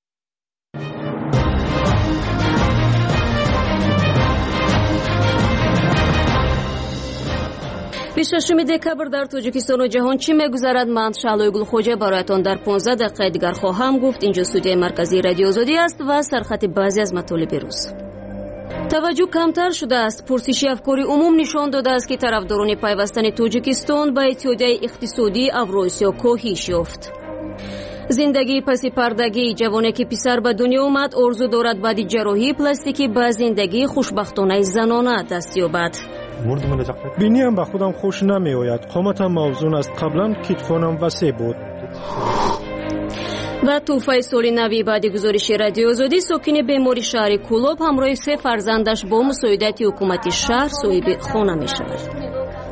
بیست و ششم دکبر در تاجیکستان و جهان چی میگذرد؟ من شعلوی گلخوجه برایتان در پانزده دقیقه دیگر خواهم گفت. اینجا استودیوی مرکزی رادیو آزادی است و سرخط بعضی از مطالب روز. توجه کمتر شده است. پرسش افکاری عموم نشان داده است که طرفداران پیوستن تاجیکستان به اتحادیه اقتصادی اوراسیا کاهش یافت. زندگی پس پردگی. جوانی که پسر به دنیا اومد آرزو دارد بعد جراحی پلاستیکی به زندگی خوشبختانه زنانه دست یابد. بینیم به خودم خوش نمی آید. قامتم موزون است. قبلا کتفانم وسیع بود. و توفای سال نوی بعد گزارش رادیو آزادی ساکن بیماری شهر کولوب همراه سه فرزندش با مساعدت حکومت شهر صاحب خانه می شود.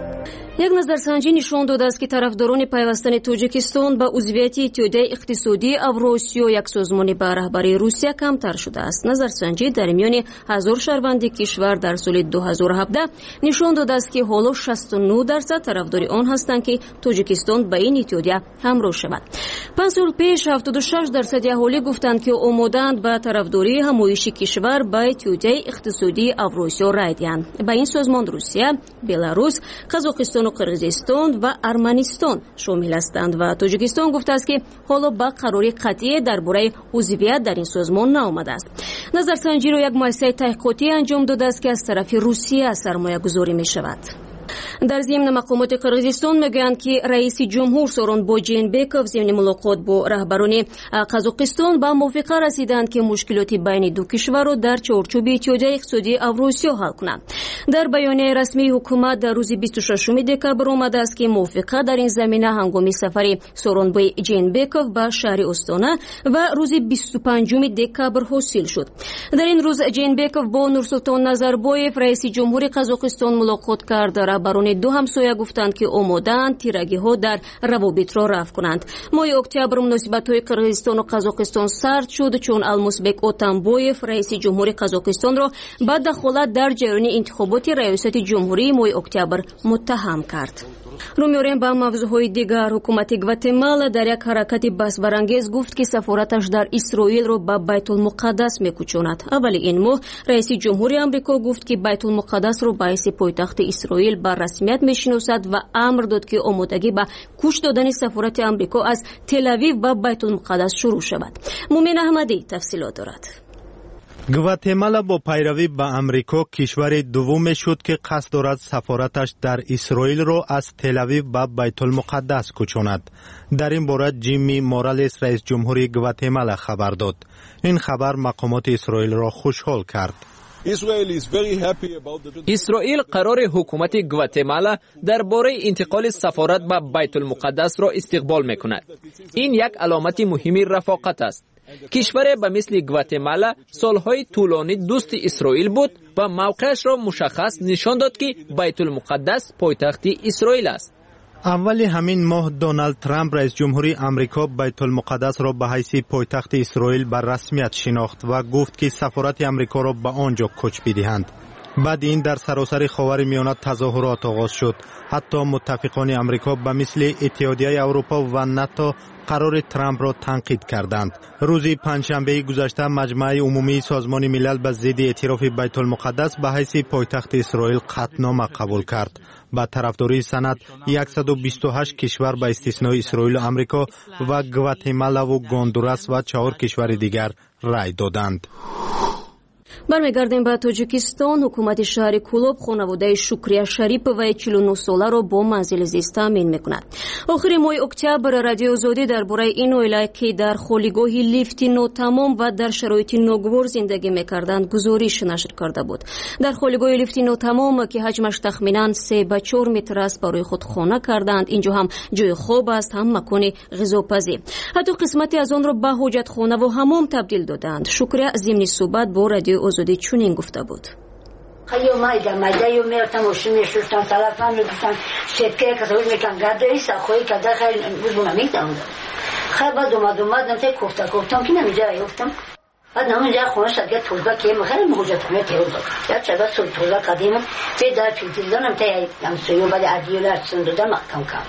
یک نظرسنجی نشان داده است که طرفداران پیوستن تاجیکستان به عضویت اتحادیه اقتصادی اوراسیا یک سازمان به رهبری روسیه کمتر شده است. نظرسنجی در میان هزار شهروند کشور در سال دو هزار و هفده نشان داده است که حالا شصت و نه درصد طرفدار آن هستند که تاجیکستان به این اتحادیه همراه شود. پنج سال پیش هفتاد و شش درصد اهالی گفتند که آماده‌اند به طرفداری همایش کشور به اتحادیه اقتصادی اوراسیا رای دهند. به این سازمان روسیه، بلاروس، قزاقستان و قرغیزستان و ارمنستان شامل هستند و تاجیکستان گفته است که حالا به قراری قطعی درباره عضویت در این سازمان نآمده است. نظرسنجی را یک مؤسسه تحقیقاتی انجام داده است که از طرف روسیه سرمایه گذاری می شود. در ضمن مقامات قرغیزستان میگویند که رئیس جمهور سورونبای جینبکov ضمن ملاقات با رهبران قزاقستان به موافقه رسیدند که مشکلات بین دو کشور را در چارچوب اتحادیه اقتصادی اوراسیا حل کنند. در بیانیه رسمی حکومت در روز بیست و ششم دکبر آمده است که موافقه در این زمینه هنگام سفر سورونبای جینبکov به شهر استانا و روز بیست و پنجم دکبر حاصل شد. در این روز جینبکov با نورسلطان نظربایف رئیس جمهور قزاقستان ملاقات کرد. رهبران دو همسایه گفتند که آماده‌اند تیرگی ها در روابط را رفع کنند. ماه اکتبر مناسبت های قرغیزستان و قزاقستان سرد شد چون المازبек اتنبایف رئیس جمهور قزاقستان را به دخالت در جریان انتخابات ریاست جمهوری ماه اکتبر متهم کرد. رو می‌آوریم به موضوعهای دیگر. حکومت گواتمالا در یک حرکت بحث برانگیز گفت که سفارتش در اسرائیل را به بیت المقدس می‌کوشاند. اول این ماه رئیس جمهوری آمریکا گفت که بیت المقدس را به حیث پایتخت اسرائیل به رسمیت می‌شناسد و امر داد که آمادگی به کوچ دادن سفارت آمریکا از تل‌آویو به بیت المقدس شروع شود. مومن احمدی تفصیلات دارد. گواتمالا با پیروی به امریکا کشور دوم شد که قصد دارد سفارتش در اسرائیل را از تل‌آویو به بیت المقدس کوچاند. در این باره جیمی مورالیس رئیس جمهوری گواتمالا خبر داد. این خبر مقامات اسرائیل را خوشحال کرد. اسرائیل قرار حکومت گواتمالا درباره انتقال سفارت به بیت المقدس را استقبال می‌کند. این یک علامت مهمی رفاقت است. کشور به مثل گواتمالا سالهای طولانی دوست اسرائیل بود و موقعش را مشخص نشان داد که بیت المقدس پایتخت اسرائیل است. اول همین ماه دونالد ترامپ رئیس جمهوری آمریکا بیت المقدس را به حیث پایتخت اسرائیل به رسمیت شناخت و گفت که سفارت آمریکا را به آنجا کوچ بدهند. بعد این در سراسر خاورمیانه تظاهرات آغاز شد. حتی متفقان آمریکا به مثل اتحادیه اروپا و ناتو قرار ترامپ را تنقید کردند. روز پنجشنبه گذشته مجمع عمومی سازمان ملل به ضد اعتراف بیت المقدس به حیث پایتخت اسرائیل قطعنامه قبول کرد. با طرفداری سند صد و بیست و هشت کشور به استثنای اسرائیل و آمریکا و گواتمالا و گوندوراس و چهار کشور دیگر رای دادند. برمیگردیم به تاجیکستان. حکومت شهر کولوب خانواده شکریه شریف و چهل و نه ساله را با منزل زیست تامین میکند. آخر ماه اکتبر رادیو آزادی درباره این عائله که در خالیگاهی لیفت ناتمام و در شرایط ناگوار زندگی میکردند گزارش نشر کرده بود. در خالیگاه لیفت ناتمام که حجمش تخمینا سه به چهار متر است برای خود خانه کردند. اینجا هم جای خواب است، هم مکان غذاپزی. حتی قسمتی از آن را به حاجت خانه و حمام تبدیل دادند. شکریه ضمن صحبت با رادیو آزادی چنین گفته بود. خیلی مایده مایده یو میرفتم ماشین میشستم تلفن میگفتم سکه کسایی میکنم گرده ایسا خویی که در خیلی بزرگم میگدم خیلی بعد اومد اومد نمته کفته کفتم که نمیجا ایفتم بعد نمونجا خونه شد که توزبه که خیلی محجت خونه تیور داد یاد شده سوی توزبه قدیمه به در پیلتیزانم تایی نمسویو بعد عدیو لرسون دادم محکم کم.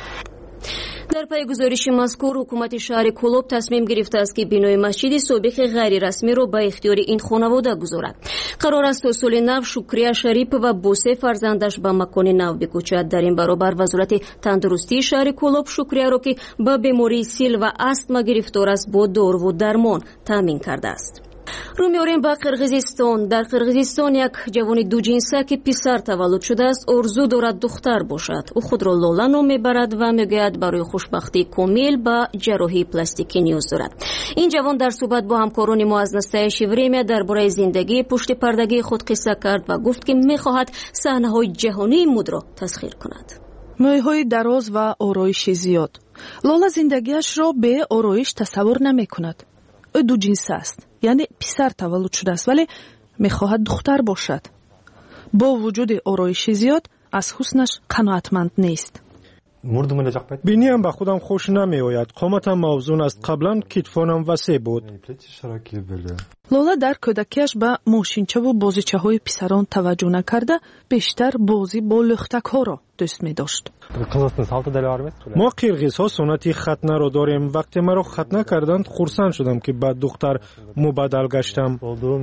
در پی گزارش مذکور حکومت شهر کولوب تصمیم گرفته است که بنای مسجد سابق غیر رسمی را به اختیار این خانواده گذارد. قرار است تا سال نو شکریه شریف و بوسه فرزندش به مکان نو بکوچد. در این برابر وزارت تندرستی شهر کولوب شکریه را که با بیماری سیل و استما گرفتار است با دارو و درمان تامین کرده است. رو میاریم به قرقیزستان. در قرقیزستان یک جوان دو جنسه که پسر تولد شده است آرزو دارد دختر باشد. او خود را لاله نام میبرد و میگوید برای خوشبختی کامل به جراحی پلاستیکی نیاز دارد. این جوان در صحبت با همکاران ما از نستایش وریمیا درباره زندگی پشت پردگی خود قصه کرد و گفت که میخواهد صحنه‌های جهانی مد را تسخیر کند. مویهای دراز و آرایش زیاد. لاله زندگیش را به آرایش تصور نمی کند. او دو جنس است، یعنی پسر تولد شده است ولی میخواهد دختر باشد. با وجود آرایش زیاد از حسنش قناعتمند نیست. بینیم به خودم خوش نمی آید. قامتم موزون است. قبلا کتفانم وسیع بود. لاله در کودکیش به ماشینچه و بازیچه های پسران توجه نکرده بیشتر بازی با لختک ها را دوست می داشت. ما قرقیز ها سنت ختنه را داریم. وقتی مرا ختنه کردند خرسند شدم که به دختر مبدل گشتم.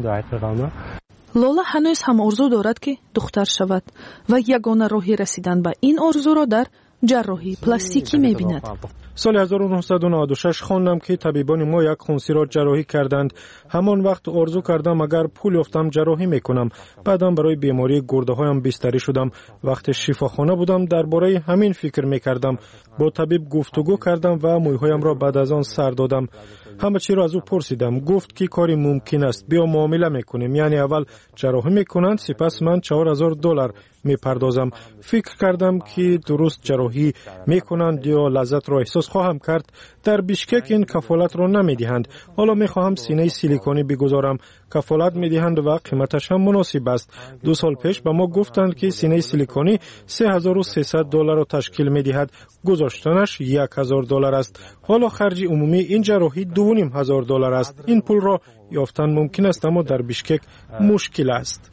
لاله هنوز هم آرزو دارد که دختر شود و یگانه راهی رسیدن به این آرزو را در جراحی پلاستیکی می‌بیند. سال هزار و نهصد و نود و شش خواندم که طبیبان ما یک خونسی را جراحی کردند. همان وقت آرزو کردم اگر پول یافتم جراحی میکنم. بعدم برای بیماری گرده هایم بستری شدم. وقتی شفاخانه بودم درباره همین فکر میکردم. با طبیب گفتگو کردم و مویهایم را بعد از آن سر دادم. همه چی را از او پرسیدم. گفت که کاری ممکن است. بیا معامله میکنیم. یعنی اول جراحی میکنند سپس من چهار هزار دلار میپردازم. فکر کردم که درست جراحی میکنند یا لذت را احساس خواهم کرد. در بیشکک این کفالت را نمیدهند. حالا میخواهم سینه سیلیکونی بگذارم. کفالت میدهند و قیمتش هم مناسب است. دو سال پیش به ما گفتند که سینه سیلیکونی سه هزار و سیصد دلار را تشکیل میدهد. گذاشتنش یک هزار دلار است. حالا خرج عمومی این جراحی دو و نیم هزار دلار است. این پول را یافتن ممکن است اما در بیشکک مشکل است.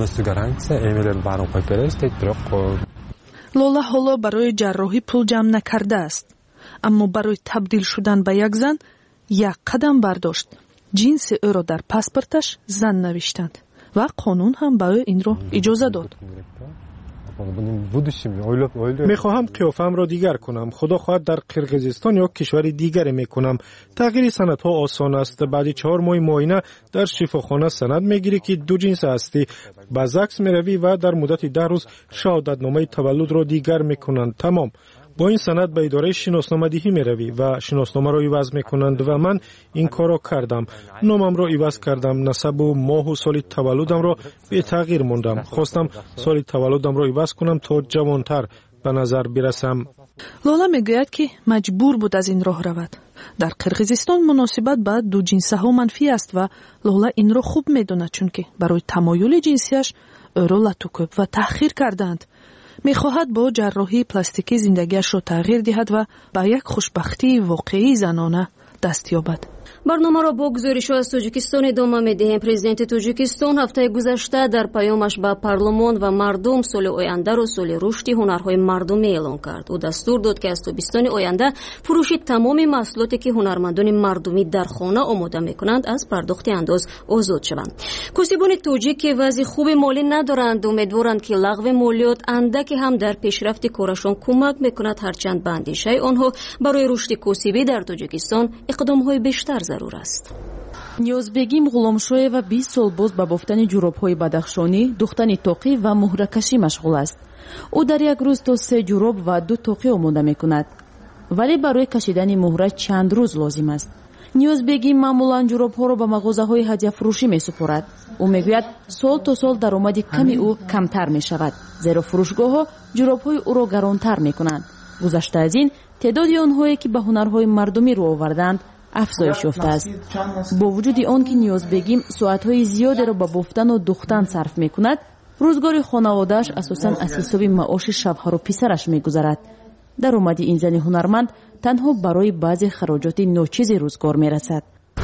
لاله حالا برای جراحی پول جمع نکرده است، اما برای تبدیل شدن به یک زن یک قدم برداشت. جنس او را در پاسپورتش زن نوشتند و قانون هم به او این را اجازه داد. میخواهم قیافم را دیگر کنم. خدا خواهد در قرقیزستان یا کشور دیگری میکنم. تغییر سند ها آسان است. بعد چهار ماه معاینه در شفاخانه سند میگیری که دو جنس هستی. با زکس میروی و در مدت ده روز شهادتنامه تولد را دیگر میکنند. تمام. با این سند به اداره شناسنامه دهی می روی و شناسنامه را عوض می کنند و من این کار را کردم. نامم را عوض کردم. نسب و ماه و سال تولدم را به تغییر موندم. خواستم سال تولدم را عوض کنم تا جوانتر به نظر برسم. لاله میگوید که مجبور بود از این راه رود. در قرقیزستان مناسبت با دو جنسه ها منفی است و لاله این را خوب میداند چون که برای تمایل جنسیش او را لطوکوب و تحقیر کردند. میخواهد با جراحی پلاستیکی زندگیش را تغییر دهد و به یک خوشبختی واقعی زنانه دست یابد. برنامه را با گزارش از تاجیکستان ادامه می‌دهیم. پرزیدنت تاجیکستان هفته گذشته در پیامش به پارلمان و مردم سال آینده را سال رشد هنرهای مردمی اعلام کرد. او دستور داد که از تابستان آینده فروش تمام محصولاتی که هنرمندان مردمی در خانه آماده می‌کنند از پرداخت انداز آزاد شوند. کسبان تاجیک که وضع خوب مالی ندارند امیدوارند که لغو مالیات اندکی هم در پیشرفت کارشان کمک می‌کند، هرچند به اندیشه آنها برای رشد کسبی در تاجیکستان اقدام‌های بیشتر ضرور است. نیازبگیم غلامشویeva بیست سال باز به بافتن جوراب‌های بدخشانی، دوختن توقی و مهره‌کشی مشغول است. او در یک روز تا سه جوراب و دو توقی آماده می‌کند. ولی برای کشیدن مهره چند روز لازم است. نیازبگیم معمولاً جوراب‌ها را به مغازه‌های هدیه فروشی می‌سپارد. او می‌گوید سال تا سال درآمد کمی او کمتر می‌شود، زیرا فروشگاه‌ها جوراب‌های او را گرانتر می‌کنند. گذشته از این تعداد آنهایی که به هنرهای مردمی رو آوردند افزایش یافته است. با وجود آن که نیازبگیم ساعت‌های زیادی را به بافتن و دوختن صرف می‌کند، روزگار خانواده‌اش اساساً از حساب معاش شوهر و پسرش می‌گذرد. درآمد این زن هنرمند تنها برای بعضی خراجات ناچیز روزگار می‌رسد.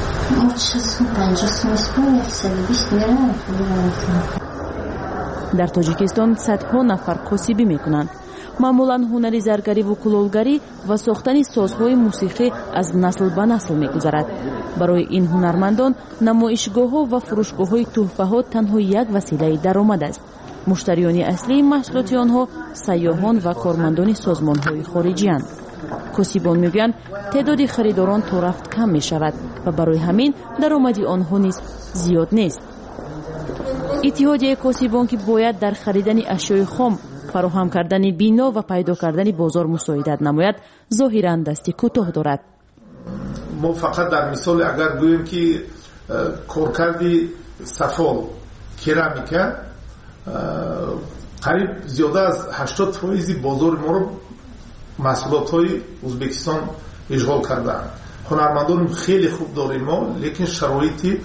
در تاجیکستان صدها نفر کسبی می‌کنند. معمولاً هنری زرگری و کلالگری و ساختن سازهای موسیقی از نسل به نسل می‌گذرد. برای این هنرمندان نمایشگاه‌ها و فروشگاه‌های تحفه‌ها تنها یک وسیله درآمد است. مشتریان اصلی محصولات آنها سیاحان و کارمندان سازمان‌های خارجی اند. کسیبان میگویند تعداد خریداران تا رفت کم می شود و برای همین درآمدی آنها نیز زیاد نیست. اتحادیه کسیبان که باید در خریدن اشیاء خام، فراهم کردن بینا و پیدا کردن بازار مساعدت نماید، ظاهرا دستی کوتاه دارد. ما فقط در مثال اگر گوییم که کارکردی صفال کرامیکا قریب زیاده از هشتاد فیصد بازار ما رو محصولات های ازبکستان اشغال کردند. هنرمندان خیلی خوب داریم ما، لیکن شرایطی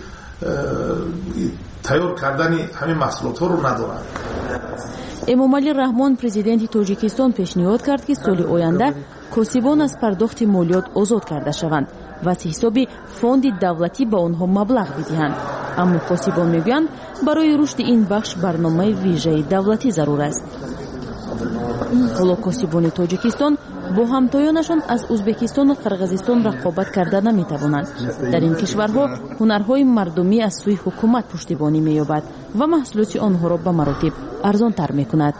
تیار کردن همین محصولات ها رو ندارند. امامعلی رحمان پرزیدنت تاجیکستان پیشنهاد کرد که سال آینده کسیبان از پرداخت مالیات آزاد کرده شوند و از حساب فوند دولتی به آنها مبلغ بدهند. اما کسیبان میگویند برای رشد این بخش برنامه ویژه دولتی ضرور است. حالا کسیبان تاجیکستان با همتایانشان از ازبکستان و قرقیزستان رقابت کرده نمیتوانند. در این کشورها هنرهای مردمی از سوی حکومت پشتیبانی مییابد و محصولات آنها را به مراتب ارزان تر میکند.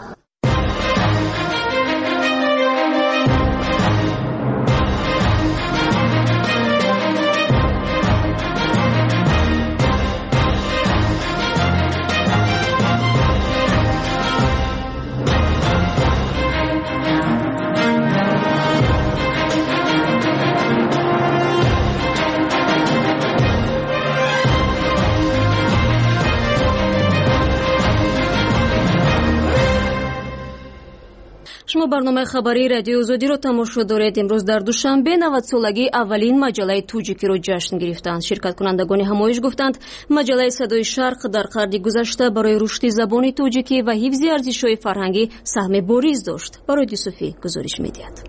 شما برنامه خبری رادیو آزادی را تماشا دارید. امروز در دوشنبه نود سالگی اولین مجله توجیکی را جشن گرفتند. شرکت کنندگان همایش گفتند مجله صدای شرق در قرن گذشته برای رشد زبان توجیکی و حفظ ارزش‌های فرهنگی سهم بارز داشت. برای یوسفی گزارش می‌دهد.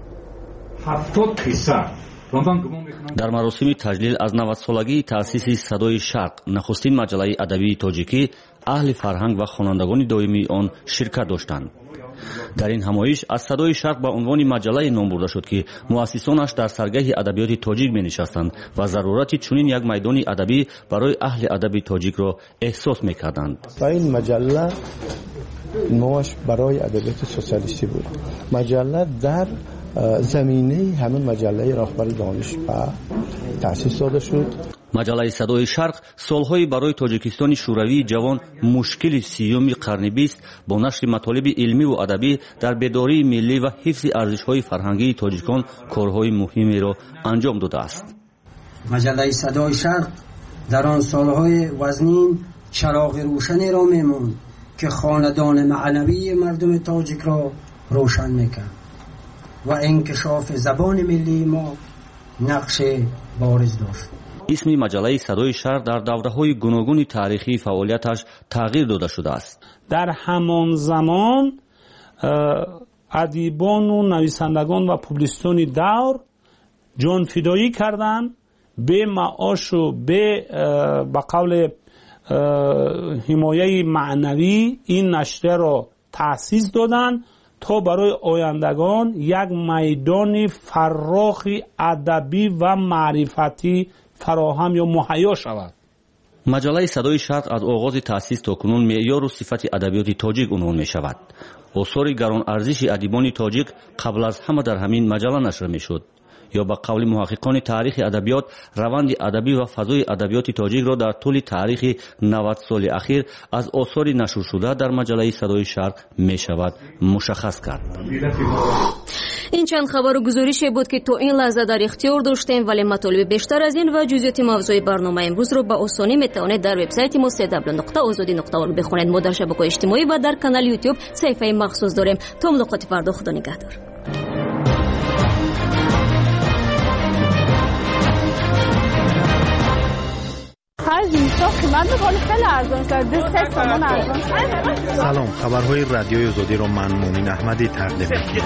در مراسم تجلیل از نود سالگی تأسیس صدای شرق، نخستین مجله ادبی توجیکی، اهل فرهنگ و خوانندگان دائمی آن شرکت داشتند. در این همایش از صدای شرق به عنوان مجله نام برده شد که مؤسسانش در سرگاه ادبیات تاجیک می نشستند و ضرورت چنین یک میدان ادبی برای اهل ادب تاجیک را احساس می کردند. و این مجله نوش برای ادبیات سوسیالیستی بود. مجله در زمینه همین مجله راهبر دانش و تأسیس داده شد. مجله صدای شرق سالهای برای تاجیکستان شوروی جوان مشکل سیوم قرن بیست با نشر مطالب علمی و ادبی در بیداری ملی و حفظ ارزش‌های فرهنگی تاجیکان کارهای مهمی را انجام داده است. مجله صدای شرق در آن سالهای وزنین چراغ روشنی را میموند که خاندان معنوی مردم تاجیک را روشن میکرد و انکشاف زبان ملی ما نقش بارز داشت. اسم مجله صدای شرق در دوره‌های گوناگون تاریخی فعالیتش تغییر داده شده است. در همان زمان ادیبان و نویسندگان و پوبلیستان دور جان فدایی کردند، به معاش و به به قول حمایه معنوی این نشریه را تأسیس دادند تا برای آیندگان یک میدان فراخی ادبی و معرفتی فراهم یا مهیا شود. مجله صدای شرق از آغاز تأسیس تا کنون معیار و صفت ادبیات تاجیک عنوان می شود. آثار گران ارزش ادیبان تاجیک قبل از همه در همین مجله نشر می شد. یا به قول محققان تاریخ ادبیات روند ادبی و فضای ادبیات تاجیک را در طول تاریخ نود سال اخیر از آثار نشر شده در مجله صدای شرق می شود مشخص کرد. این چند خبر و گزارشی بود که تو این لحظه در اختیار داشتیم، ولی مطالب بیشتر از این و جزئیات موضوع برنامه امروز رو به آسانی میتوانید در وبسایت ما دبلیو دبلیو دبلیو نقطه آزادی نقطه اورگ بخونید. ما در شبکه‌های اجتماعی و در کانال یوتیوب صفحه مخصوص داریم. تا ملاقات فردا، خدا نگهدار. سلام، خبرهای رادیوی آزادی را من مومن احمدی تقدیم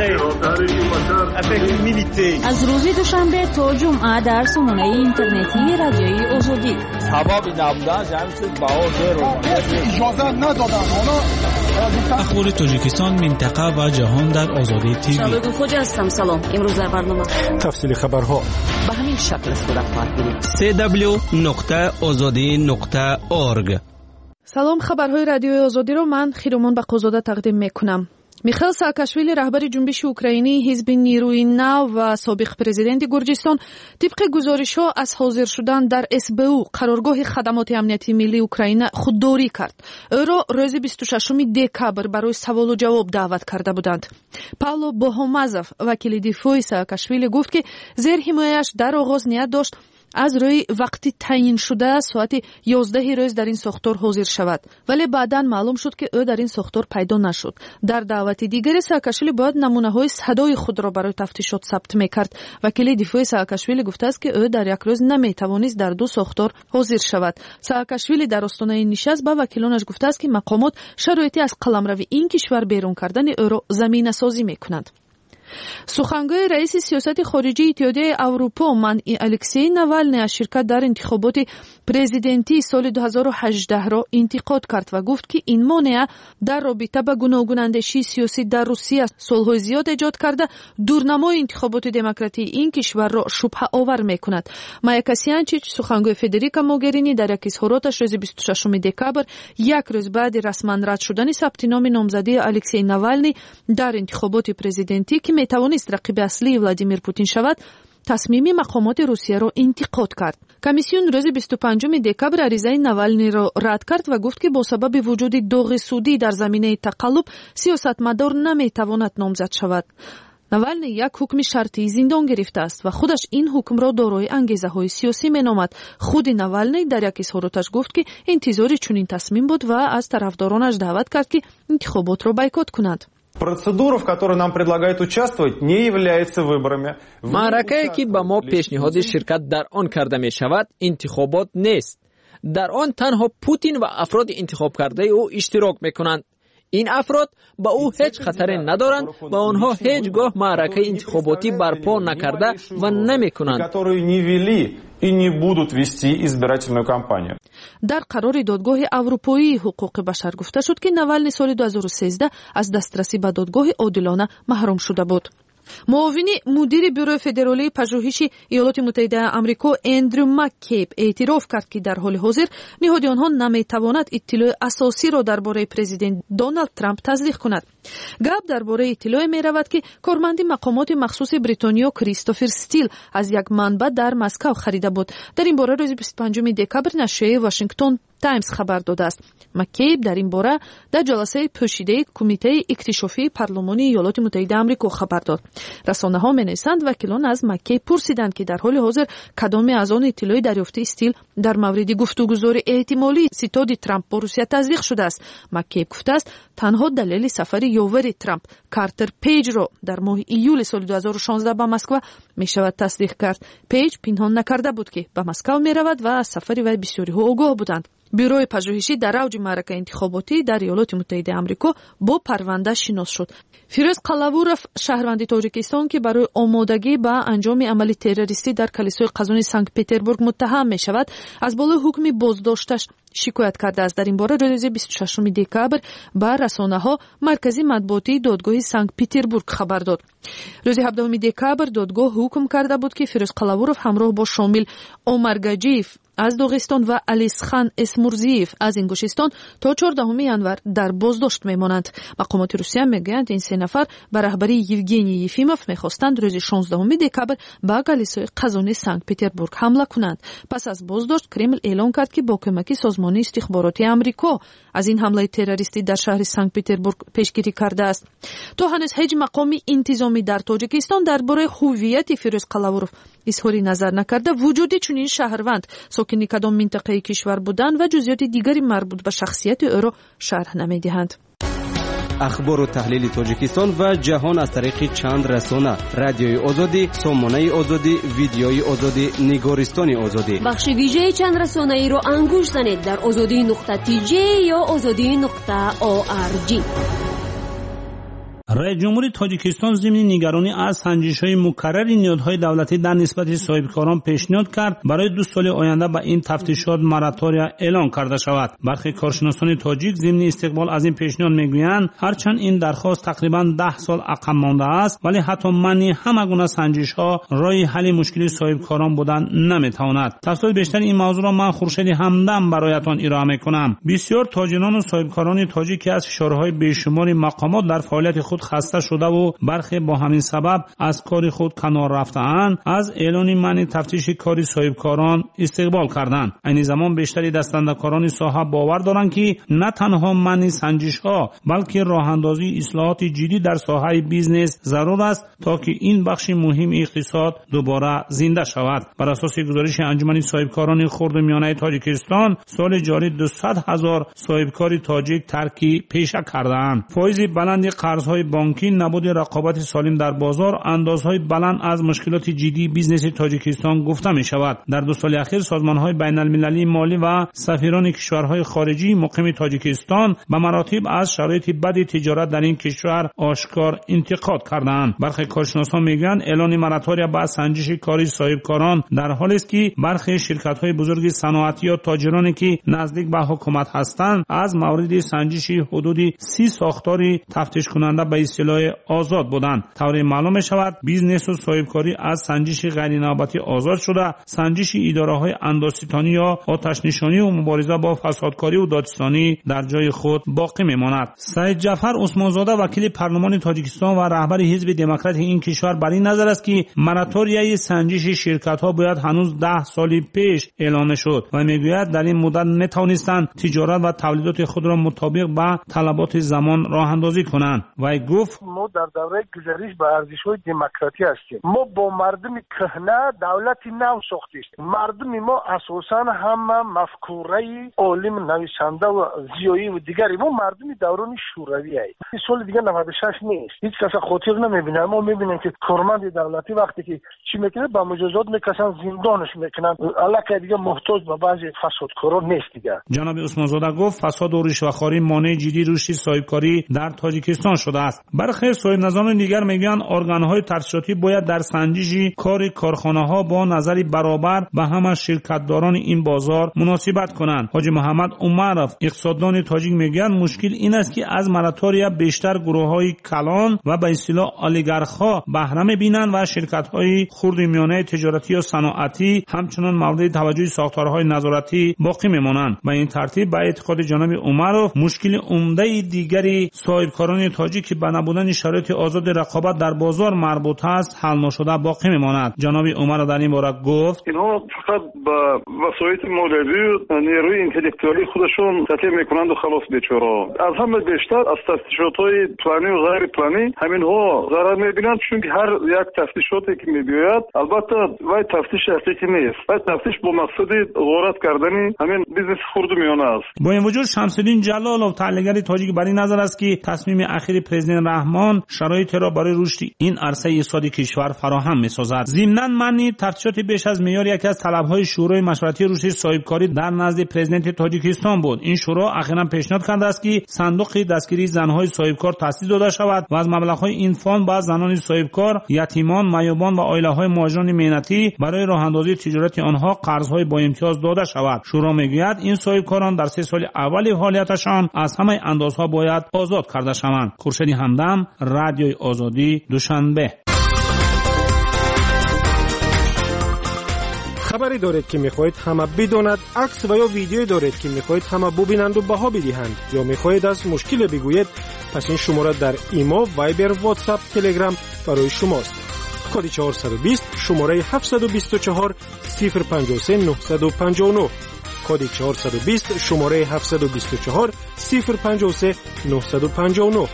می‌کنم. از روز دوشنبه تا جمعه در سامانه اینترنتی رادیوی آزادی. سبب نبودن جمعیت باور اجازه ندادن. اخبار تاجیکستان، منطقه و جهان در آزادی تیوی. شباب خوج هستم. سلام. امروز در برنامه تفصیل خبرها به همین شکل صورت خواهد گرفت. دبلیو دبلیو دبلیو نقطه آزادی نقطه اورگ. سلام، خبرهای رادیوی آزادی رو من خیرومان بقازاده تقدیم میکنم. михаил саакашвили раҳбари ҷунбиши украинӣ ҳизби нирӯи нав ва собиқ президенти гурҷистон тибқи гузоришҳо аз ҳозир шудан дар эсбу қароргоҳи хадамоти амнияти миллии украина худдорӣ кард. ӯро рӯзи бисту шашуми декабр барои саволу ҷавоб даъват карда буданд. павло боҳомазов вакили дифои саакашвили гуфт ки зерҳимояш дар оғоз ният дошт аз рӯи вақти таъиншуда соати ёздаҳи рӯз дар ин сохтор ҳозир шавад, вале баъдан маълум шуд ки ӯ дар ин сохтор пайдо нашуд. дар даъвати дигаре саакашвили бояд намунаҳои садои худро барои тафтишот сабт мекард. вакили дифои саакашвили гуфтааст ки ӯ дар як рӯз наметавонист дар ду сохтор ҳозир шавад. саакашвили дар остонаи нишаст ба вакилонаш гуфтааст ки мақомот шароити аз қаламрави ин кишвар берун кардани ӯро заминасозӣ мекунанд. сухангӯи раиси сиёсати хориҷии иттиҳодияи аврупо манъи алексей навалний аз ширкат дар интихоботи президентии соли дуҳазору ҳаждаҳро интиқод кард ва гуфт ки ин монеа дар робита ба гуногунандешии сиёсӣ дар русия солҳои зиёд эҷод карда дурнамои интихоботи демократии ин кишварро шубҳаовар мекунад. майя касьянчич сухангӯи федерика могерини дар як изҳороташ рӯзи бисту шашуми декабр як рӯз баъди расман рад шудани сабти номи номзадии алексей навалний дар интихоботи президентӣ ки метавонист рақиби аслии Владимир Путин шавад, тасмими мақомоти Русияро интиқод кард. Комиссион рӯзи бисту панҷуми декабр аризаи Навалнийро рад кард ва гуфт ки бо сабаби вуҷуди доғи судӣ дар заминаи тақаллуб сиёсатмадор наметавонад номзад шавад. Навалний як ҳукми шартии зиндон гирифтааст ва худаш ин ҳукмро дорои ангезаҳои сиёсӣ меномад. худи Навалний дар як изҳороташ гуфт ки интизори чунин тасмим буд ва аз тарафдоронаш даъват кард ки интихоботро байкот кунанд. Процедура, в которой нам предлагают участвовать, не является выборами. маъракае ки ба мо пешниҳоди ширкат дар он карда мешавад интихобот нест. дар он танҳо Путин ва афроди интихобкардаи ӯ иштирок мекунанд. ин афрод ба ӯ ҳеҷ хатаре надоранд ва онҳо ҳеҷ гоҳ маъракаи интихоботӣ барпо накарда ва намекунанд. И не будут вести избирательную кампанию. дар қарори додгоҳи аврупоии ҳуқуқи башар гуфта шуд ки Навалний соли дуҳазору сездах аз дастрасӣ ба додгоҳи одилона маҳрум шуда буд. муовини мудири бюрои федералии пажӯҳиши иёлоти муттаҳидаи амрико Эндрю Маккейб эътироф кард ки дар ҳоли ҳозир ниҳоди онҳо наметавонад иттилои асосиро дар бораи президент Доналд Трамп таздиқ кунад. гап дар бораи иттилое меравад ки корманди мақомоти махсуси бритониё Кристофер Стил аз як манбаъ дар Москав харида буд. дар ин бора рӯзи бисту панҷуми декабр нашрияи Вашингтон Таймс хабар додааст. Маккейб дар ин бора дар ҷаласаи пӯшидаи кумитаи иктишофии парлумони иёлоти муттаҳидаи амрико хабар дод. расонаҳо менависанд вакилон аз Маккейб пурсиданд ки дар ҳоли ҳозир кадоме аз он иттилои дарёфтии Стил дар мавриди гуфтугузори эҳтимолии ситоди Трамп бо Русия таздиқ шудааст. Маккейб гуфтааст танҳо далели сафари ёвари Трамп Картер Пейҷро дар моҳи июли соли дуҳазору шонздаҳ ба Москва мешавад тасдиқ кард. Пейҷ пинҳон накарда буд ки ба Москав меравад ва аз сафари вай бисёриҳо огоҳ буданд. бюрои пажӯҳишӣ дар авҷи маърака интихоботӣ дар иёлоти муттаҳидаи амрико бо парванда шинос шуд. фирӯз қалавуров шаҳрванди тоҷикистон ки барои омодагӣ ба анҷоми амали террористӣ дар калисои қазони санкт петербург муттаҳам мешавад аз болои ҳукми боздошташ шикоят кардааст. дар ин бора рӯзи бисту шашуми декабр ба расонаҳо маркази матбуотии додгоҳи санкт петербург хабар дод. рӯзи ҳабдаҳуми декабр додгоҳ ҳукм карда буд ки фирӯз қалавуров ҳамроҳ бо шомил Омар Гаджиев аз Доғистон ва Алисхан Эсмурзиев аз Ингушистон то чордаҳуми январ дар боздошт мемонанд. мақомоти Русия мегӯянд ин се нафар ба раҳбарии Евгений Ефимов мехостанд рӯзи шонздаҳуми декабр ба калисои қазони санкт петербург ҳамла кунанд. пас аз боздошт Кремл эълон кард ки бо кӯмаки созмони истихбороти Амрико аз ин ҳамлаи террористӣ дар шаҳри санкт петербург пешгирӣ кардааст. то ҳанӯз ҳеҷ мақоми интизомӣ дар Тоҷикистон дар бораи ҳуввияти Фирӯз Қалавуров изҳори назар накарда вуҷуди чунин шаҳрванд сокини кадом минтақаи кишвар буданд ва ҷузъиёти дигари марбут ба шахсияти ӯро шарҳ намедиҳанд. ахбору таҳлили Тоҷикистон ва ҷаҳон аз тариқи чанд расона: радиои озодӣ, сомонаи озодӣ, видеои озодӣ, нигористони озодӣ. бахши вижаи чанд расонаиро ангуш занед дар озодӣ нуқта ти ҷей ё озодӣ нуқта орг. رئیس جمهور تاجیکستان ضمن نگرانی از سنجش‌های مکرر نهادهای دولتی در نسبت صاحبکاران پیشنهاد کرد برای دو سال آینده به این تفتیشات مراتوریا اعلان کرده شود. برخی کارشناسان تاجیک ضمن استقبال از این پیشنهاد میگویند هرچند این درخواست تقریبا ده سال عقب مانده است، ولی حتی منع همه گونه سنجش‌ها راه حل مشکل صاحبکاران بودن نمیتواند. تفصیل بیشتر این موضوع را من خورشید همدم برایتان ارائه میکنم. بسیار تاجران و صاحبکاران تاجیک از اشاره‌های بیشمار مقامات در فعالیت خود خسته شده و برخی با همین سبب از کار خود کنار رفته‌اند، از اعلان منع تفتیش کار صاحبکاران استقبال کردند. این زمان بیشتری دستاندرکاران ساحه باور دارند که نه تنها منع سنجش‌ها بلکه راه‌اندازی اصلاحات جدی در ساحه بیزنس ضرور است تا که این بخش مهم اقتصاد دوباره زنده شود. بر اساس گزارش انجمن صاحبکاران خرد و میانه تاجیکستان، سال جاری دویست هزار صاحبکار تاجیک ترک پیشه کردند. فایز بلند قرض‌های بانکی، نبود رقابت سالم در بازار، اندازهای بلند از مشکلات جدی بیزنس تاجیکستان گفته می شود. در دو سال اخیر سازمان‌های بین‌المللی مالی و سفیران کشورهای خارجی مقیم تاجیکستان به مراتب از شرایط بد تجارت در این کشور آشکار انتقاد کردند. برخی کارشناسان میگویند اعلان مراتوریا با سنجش کاری صاحبکاران در حالی است که برخی شرکت‌های بزرگ صنعتی یا تاجرانی که نزدیک به حکومت هستند از مورد سنجش حدود سی ساختار تفتیش کننده به اصطلاح آزاد بودند. طوری معلوم می شود بیزنس و صاحبکاری از سنجش غیر نوبتی آزاد شده. سنجش اداره‌های اندازه‌ستانی یا آتش نشانی و مبارزه با فسادکاری و دادستانی در جای خود باقی میماند. سعید جعفر عثمانزاده وکیل پارلمان تاجیکستان و رهبر حزب دموکرات این کشور بر این نظر است که مراتوریای سنجش شرکت‌ها باید هنوز ده سال پیش اعلام شد و میگوید در این مدت نتوانستند تجارت و تولیدات خود را مطابق با طلبات زمان راه اندازی کنند. و گفت ما در دوره گذشته به ارزش‌های دموکراتی هستیم. ما با مردم کهنه دولتی نو ساختیم. مردم ما اساساً همه مفکوره عالم نویسنده و زیایی و دیگری. ما مردم دوران شوروی هستیم. این سال دیگه نود و شش نیست. هیچ کس خاطر نمیبینه. ما میبینیم که کارمند دولتی وقتی که چی میکنه با مجازات میکشن، زندانش میکنن. الکی دیگه محتاج به بعضی فسادکارا نیست دیگه. جناب عثمانزاده گفت فساد و رشوه‌خواری مانع جدی رشد صاحبکاری در تاجیکستان شده است. برخی صاحب نظران دیگر میگویند ارگان‌های تفتیشاتی باید در سنجش کار کارخانه‌ها با نظری برابر به همه شرکت‌داران این بازار مناسبت کنند. حاجی محمد عمرов اقتصاددان تاجیک میگوید مشکل این است که از مراتوریا بیشتر گروه‌های کلان و به اصطلاح اولیگارخ‌ها بهره می‌بینند و شرکت‌های خرد و میانه تجارتی و صنعتی همچنان مورد توجه ساختارهای نظارتی باقی میمانند. به این ترتیب به اعتقاد جناب عمرov مشکل عمده دیگری صاحبکاران تاجیک که به نبودن شرایط آزاد رقابت در بازار مربوط است حل نشده باقی میماند. جناب عمرov در این باره گفت اینها فقط با وسایل مولوی و نیروی انتلکتوالی خودشون تطبیق میکنند و خلاص بیچاره. از همه بیشتر از تفتیشات‌های پلانی و غیر پلانی همینها ضرر میبینند، چون که هر یک تفتیشاتی که میبیاید البته وای تفتیش حقیقی نیست. وای تفتیش با مقصد غارت کردن همین بیزنس خرد و میانه است. با این وجود شمس‌الدین جلالov تحلیلگر تاجیک بر این نظر است که تصمیم اخیر پرزیدنت رحمان شرایط را برای رشد این عرصه اقتصادی کشور فراهم می‌سازد. ضمناً منع تفتیشات بیش از معیار یکی از طلب‌های شورای مشورتی رشد صاحبکاری در نزد پرزیدنت تاجیکستان بود. این شورا اخیراً پیشنهاد کرده است که صندوق دستگیری زن‌های صاحبکار تأسیس داده شود و از مبلغ‌های این فاند با زنان صاحبکار، یتیمان، معیوبان و عائله‌های مهاجران مهنتی برای راه‌اندازی تجارت آنها قرض‌های با امتیاز داده شود. شورا می‌گوید این صاحبکاران در سه سال اول فعالیتشان از همه اندازها باید آزاد کرده شوند. خورشید همدم، رادیوی آزادی، دوشنبه. خبری دارید که میخواهید همه بداند، عکس و یا ویدیویی دارید که میخواهید همه ببینند و بها بدهند، یا میخواهید از مشکل بگویید، پس این شماره در ایمو، وایبر، واتساپ، تلگرام برای شماست. کد چهارصد و بیست شماره هفتصد و بیست و چهار صفر پنجاه و سه نهصد و پنجاه و نه. کد چهارصد و بیست شماره هفتصد و بیست و چهار صفر پنجاه و سه نهصد و پنجاه و نه.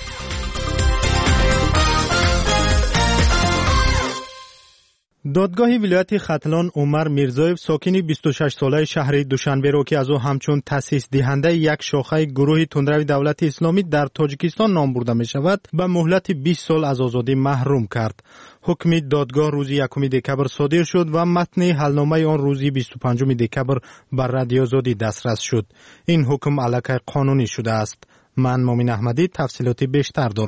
دادگاه ولایت ختلان عمر میرزایف ساکن بیست و شش ساله شهر دوشنبه را که از او همچون تأسیس دهنده یک شاخه گروه تندروی دولت اسلامی در تاجیکستان نام برده می شود به مهلت بیست سال از آزادی محروم کرد. حکم دادگاه روز یکم دکبر صادر شد و متن حلنامه آن روز بیست و پنجم دکبر بر رادیو آزادی دسترس شد. این حکم علیه قانونی شده است. من مومن احمدی تفصیلات بیشتر دارم.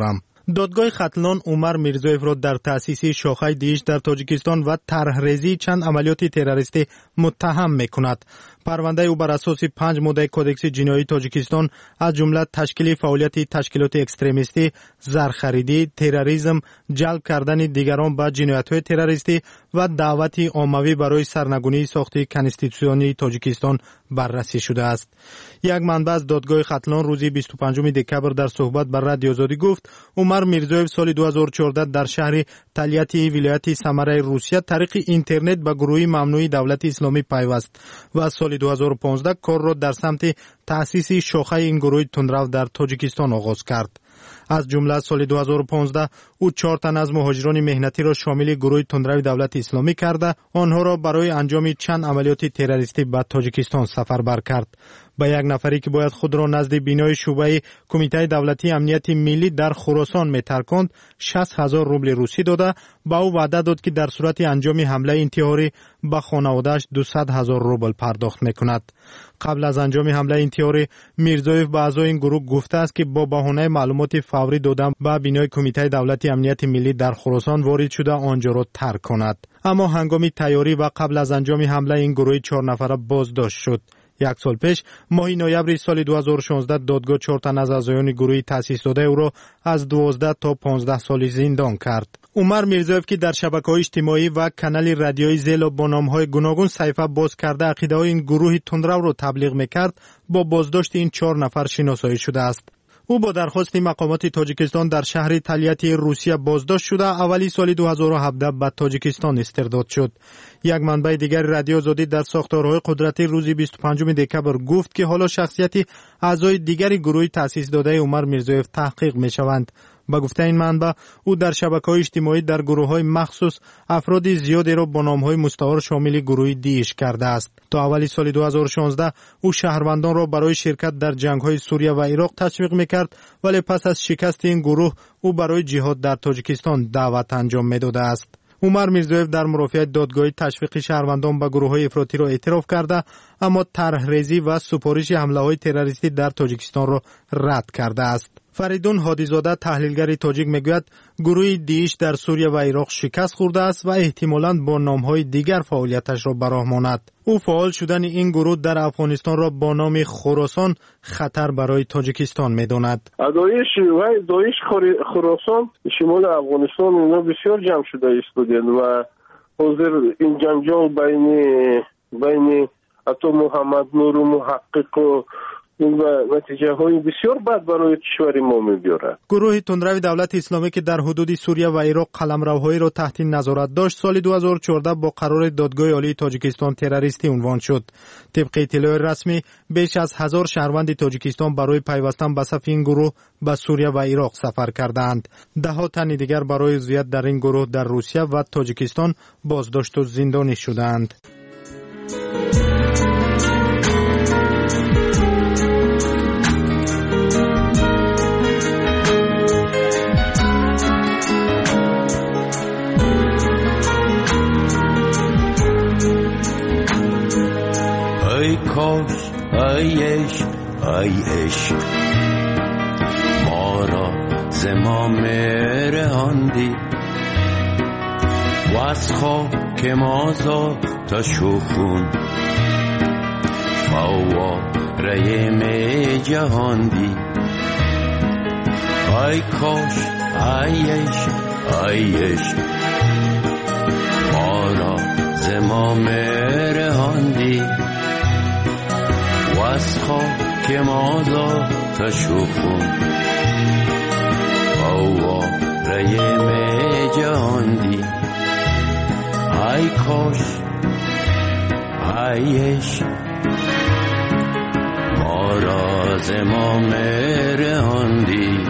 دادگاه ختلان عمر میرزویف را در تأسیس شاخه دیش در تاجیکستان و طرحریزی چند عملیات تروریستی متهم میکند. پرونده او بر اساس پنج ماده کودکس جنایی تاجیکستان از جمله تشکیل فعالیت تشکیلات اکستریمیستی، زرخریدی، تروریسم، جلب کردن دیگران به جنایت‌های تروریستی و دعوت عمومی برای سرنگونی ساخت کنستیتوسیونی تاجیکستان بررسی شده است. یک منبع از دادگاه ختلان روز بیست و پنجم دکبر در صحبت بر رادیو آزادی گفت عمر میرزویف سال دو هزار و چهارده در شهر تلیاتی ولایت سمره روسیه طریق اینترنت به گروه ممنوع دولت اسلامی پیوست و سال دو هزار و پانزده کار را در سمت تأسیس شاخه این گروه تندرو در تاجیکستان آغاز کرد. از جمله سال دو هزار و پانزده او چهار تن از مهاجران مهنتی را شامل گروه تندرو دولت اسلامی کرده آنها را برای انجام چند عملیات تروریستی به تاجیکستان سفربر کرد. به یک نفری که باید خود را نزد بینای شعبه کمیته دولتی امنیت ملی در خراسان میترکاند شصت هزار روبل روسی داده با او وعده داد که در صورت انجام حمله انتحاری به خانواده‌اش دویست هزار روبل پرداخت میکند. قبل از انجام حمله انتحاری میرزویف به اعضای این گروه گفته است که با بهانه معلومات فوری دادن به بینای کمیته دولتی امنیت ملی در خراسان وارد شده آنجا را ترک کند. اما هنگام تیاری و قبل از انجام حمله این گروه چهار نفره بازداشت شد. یک سال پیش ماه نوامبر سال دو هزار و شانزده دادگاه چهار تن از اعضایان گروه تأسیس شده او را از دوازده تا پانزده سال زندان کرد. عمر میرزویف که در شبکه‌های اجتماعی و کانال رادیویی زیلا با نام‌های گوناگون صحیفه باز کرده عقیده‌های این گروه تندرو را تبلیغ می‌کرد با بازداشت این چهار نفر شناسایی شده است. او با درخواست مقامات تاجیکستان در شهر تلیاتی روسیه بازداشت شده اولی سال دو هزار و هفده به تاجیکستان استرداد شد. یک منبع دیگر رادیو آزادی در ساختارهای قدرتی روز بیست و پنجم دکبر گفت که حالا شخصیت اعضای دیگری گروه تأسیس داده عمر میرزویف تحقیق می‌شوند. با گفته این منبع او در شبکه‌های اجتماعی در گروه‌های مخصوص افراد زیادی را با نام‌های مستعار شامل گروه دیش کرده است. تا اولی سال دو هزار و شانزده او شهروندان را برای شرکت در جنگ‌های سوریه و عراق تشویق می‌کرد ولی پس از شکست این گروه او برای جهاد در تاجیکستان دعوت انجام می‌داده است. عمر میرزویف در مرافعات دادگاهی تشویق شهروندان به گروه‌های افراطی را اعتراف کرده اما طرحریزی و سپارش حمله‌های تروریستی در تاجیکستان را رد کرده است. فریدون هادیزاده تحلیلگر تاجیک میگوید گروه دیش در سوریه و عراق شکست خورده است و احتمالاً با نام‌های دیگر فعالیتش را به راه ماند. او فعال شدن این گروه در افغانستان را با نام خراسان خطر برای تاجیکستان می‌داند. داعش و داعش خراسان شمال افغانستان اینا بسیار جمع شده ایستادند و حاضر این جنجال بین بین اتو محمد نور و محقق و و نتیجه های بسیار بد برای کشور ما می‌بیارد. گروه تندرو دولت اسلامی که در حدود سوریه و عراق قلمروهایی را تحت نظارت داشت سال دو هزار و چهارده با قرار دادگاه عالی تاجیکستان تروریستی عنوان شد. طبق اطلاع رسمی بیش از هزار شهروند تاجیکستان برای پیوستن به صف این گروه به سوریه و عراق سفر کردند. ده ها تن دیگر برای عضویت در این گروه در روسیه و تاجیکستان بازداشت و زندانی شدند. ای کاش ای عشق ای عشق ما را ز ما مرهاندی و از خاک ما تا شخون فواره می جهاندی. ای کاش ای عشق ای عشق ما را ز ما مرهاندی و از خاک ما تا شخون فواره می جهاندی. ای کاش ای عشق ما را ز ما مرهاندی.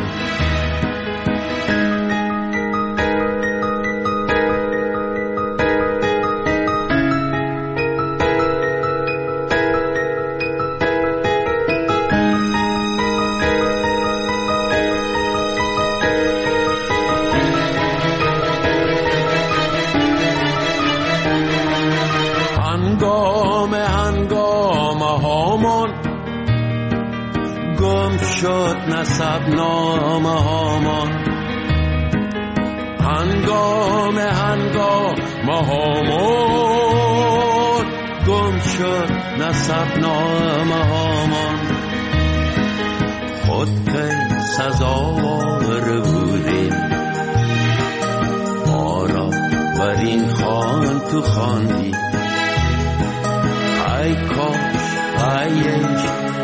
شد نسب نامه هامان هنگام هنگام هامون گم شد نصب نامه هامان خود که سزاوار بودیم ما را بر این خان تو خواندی ای کاش ای عشق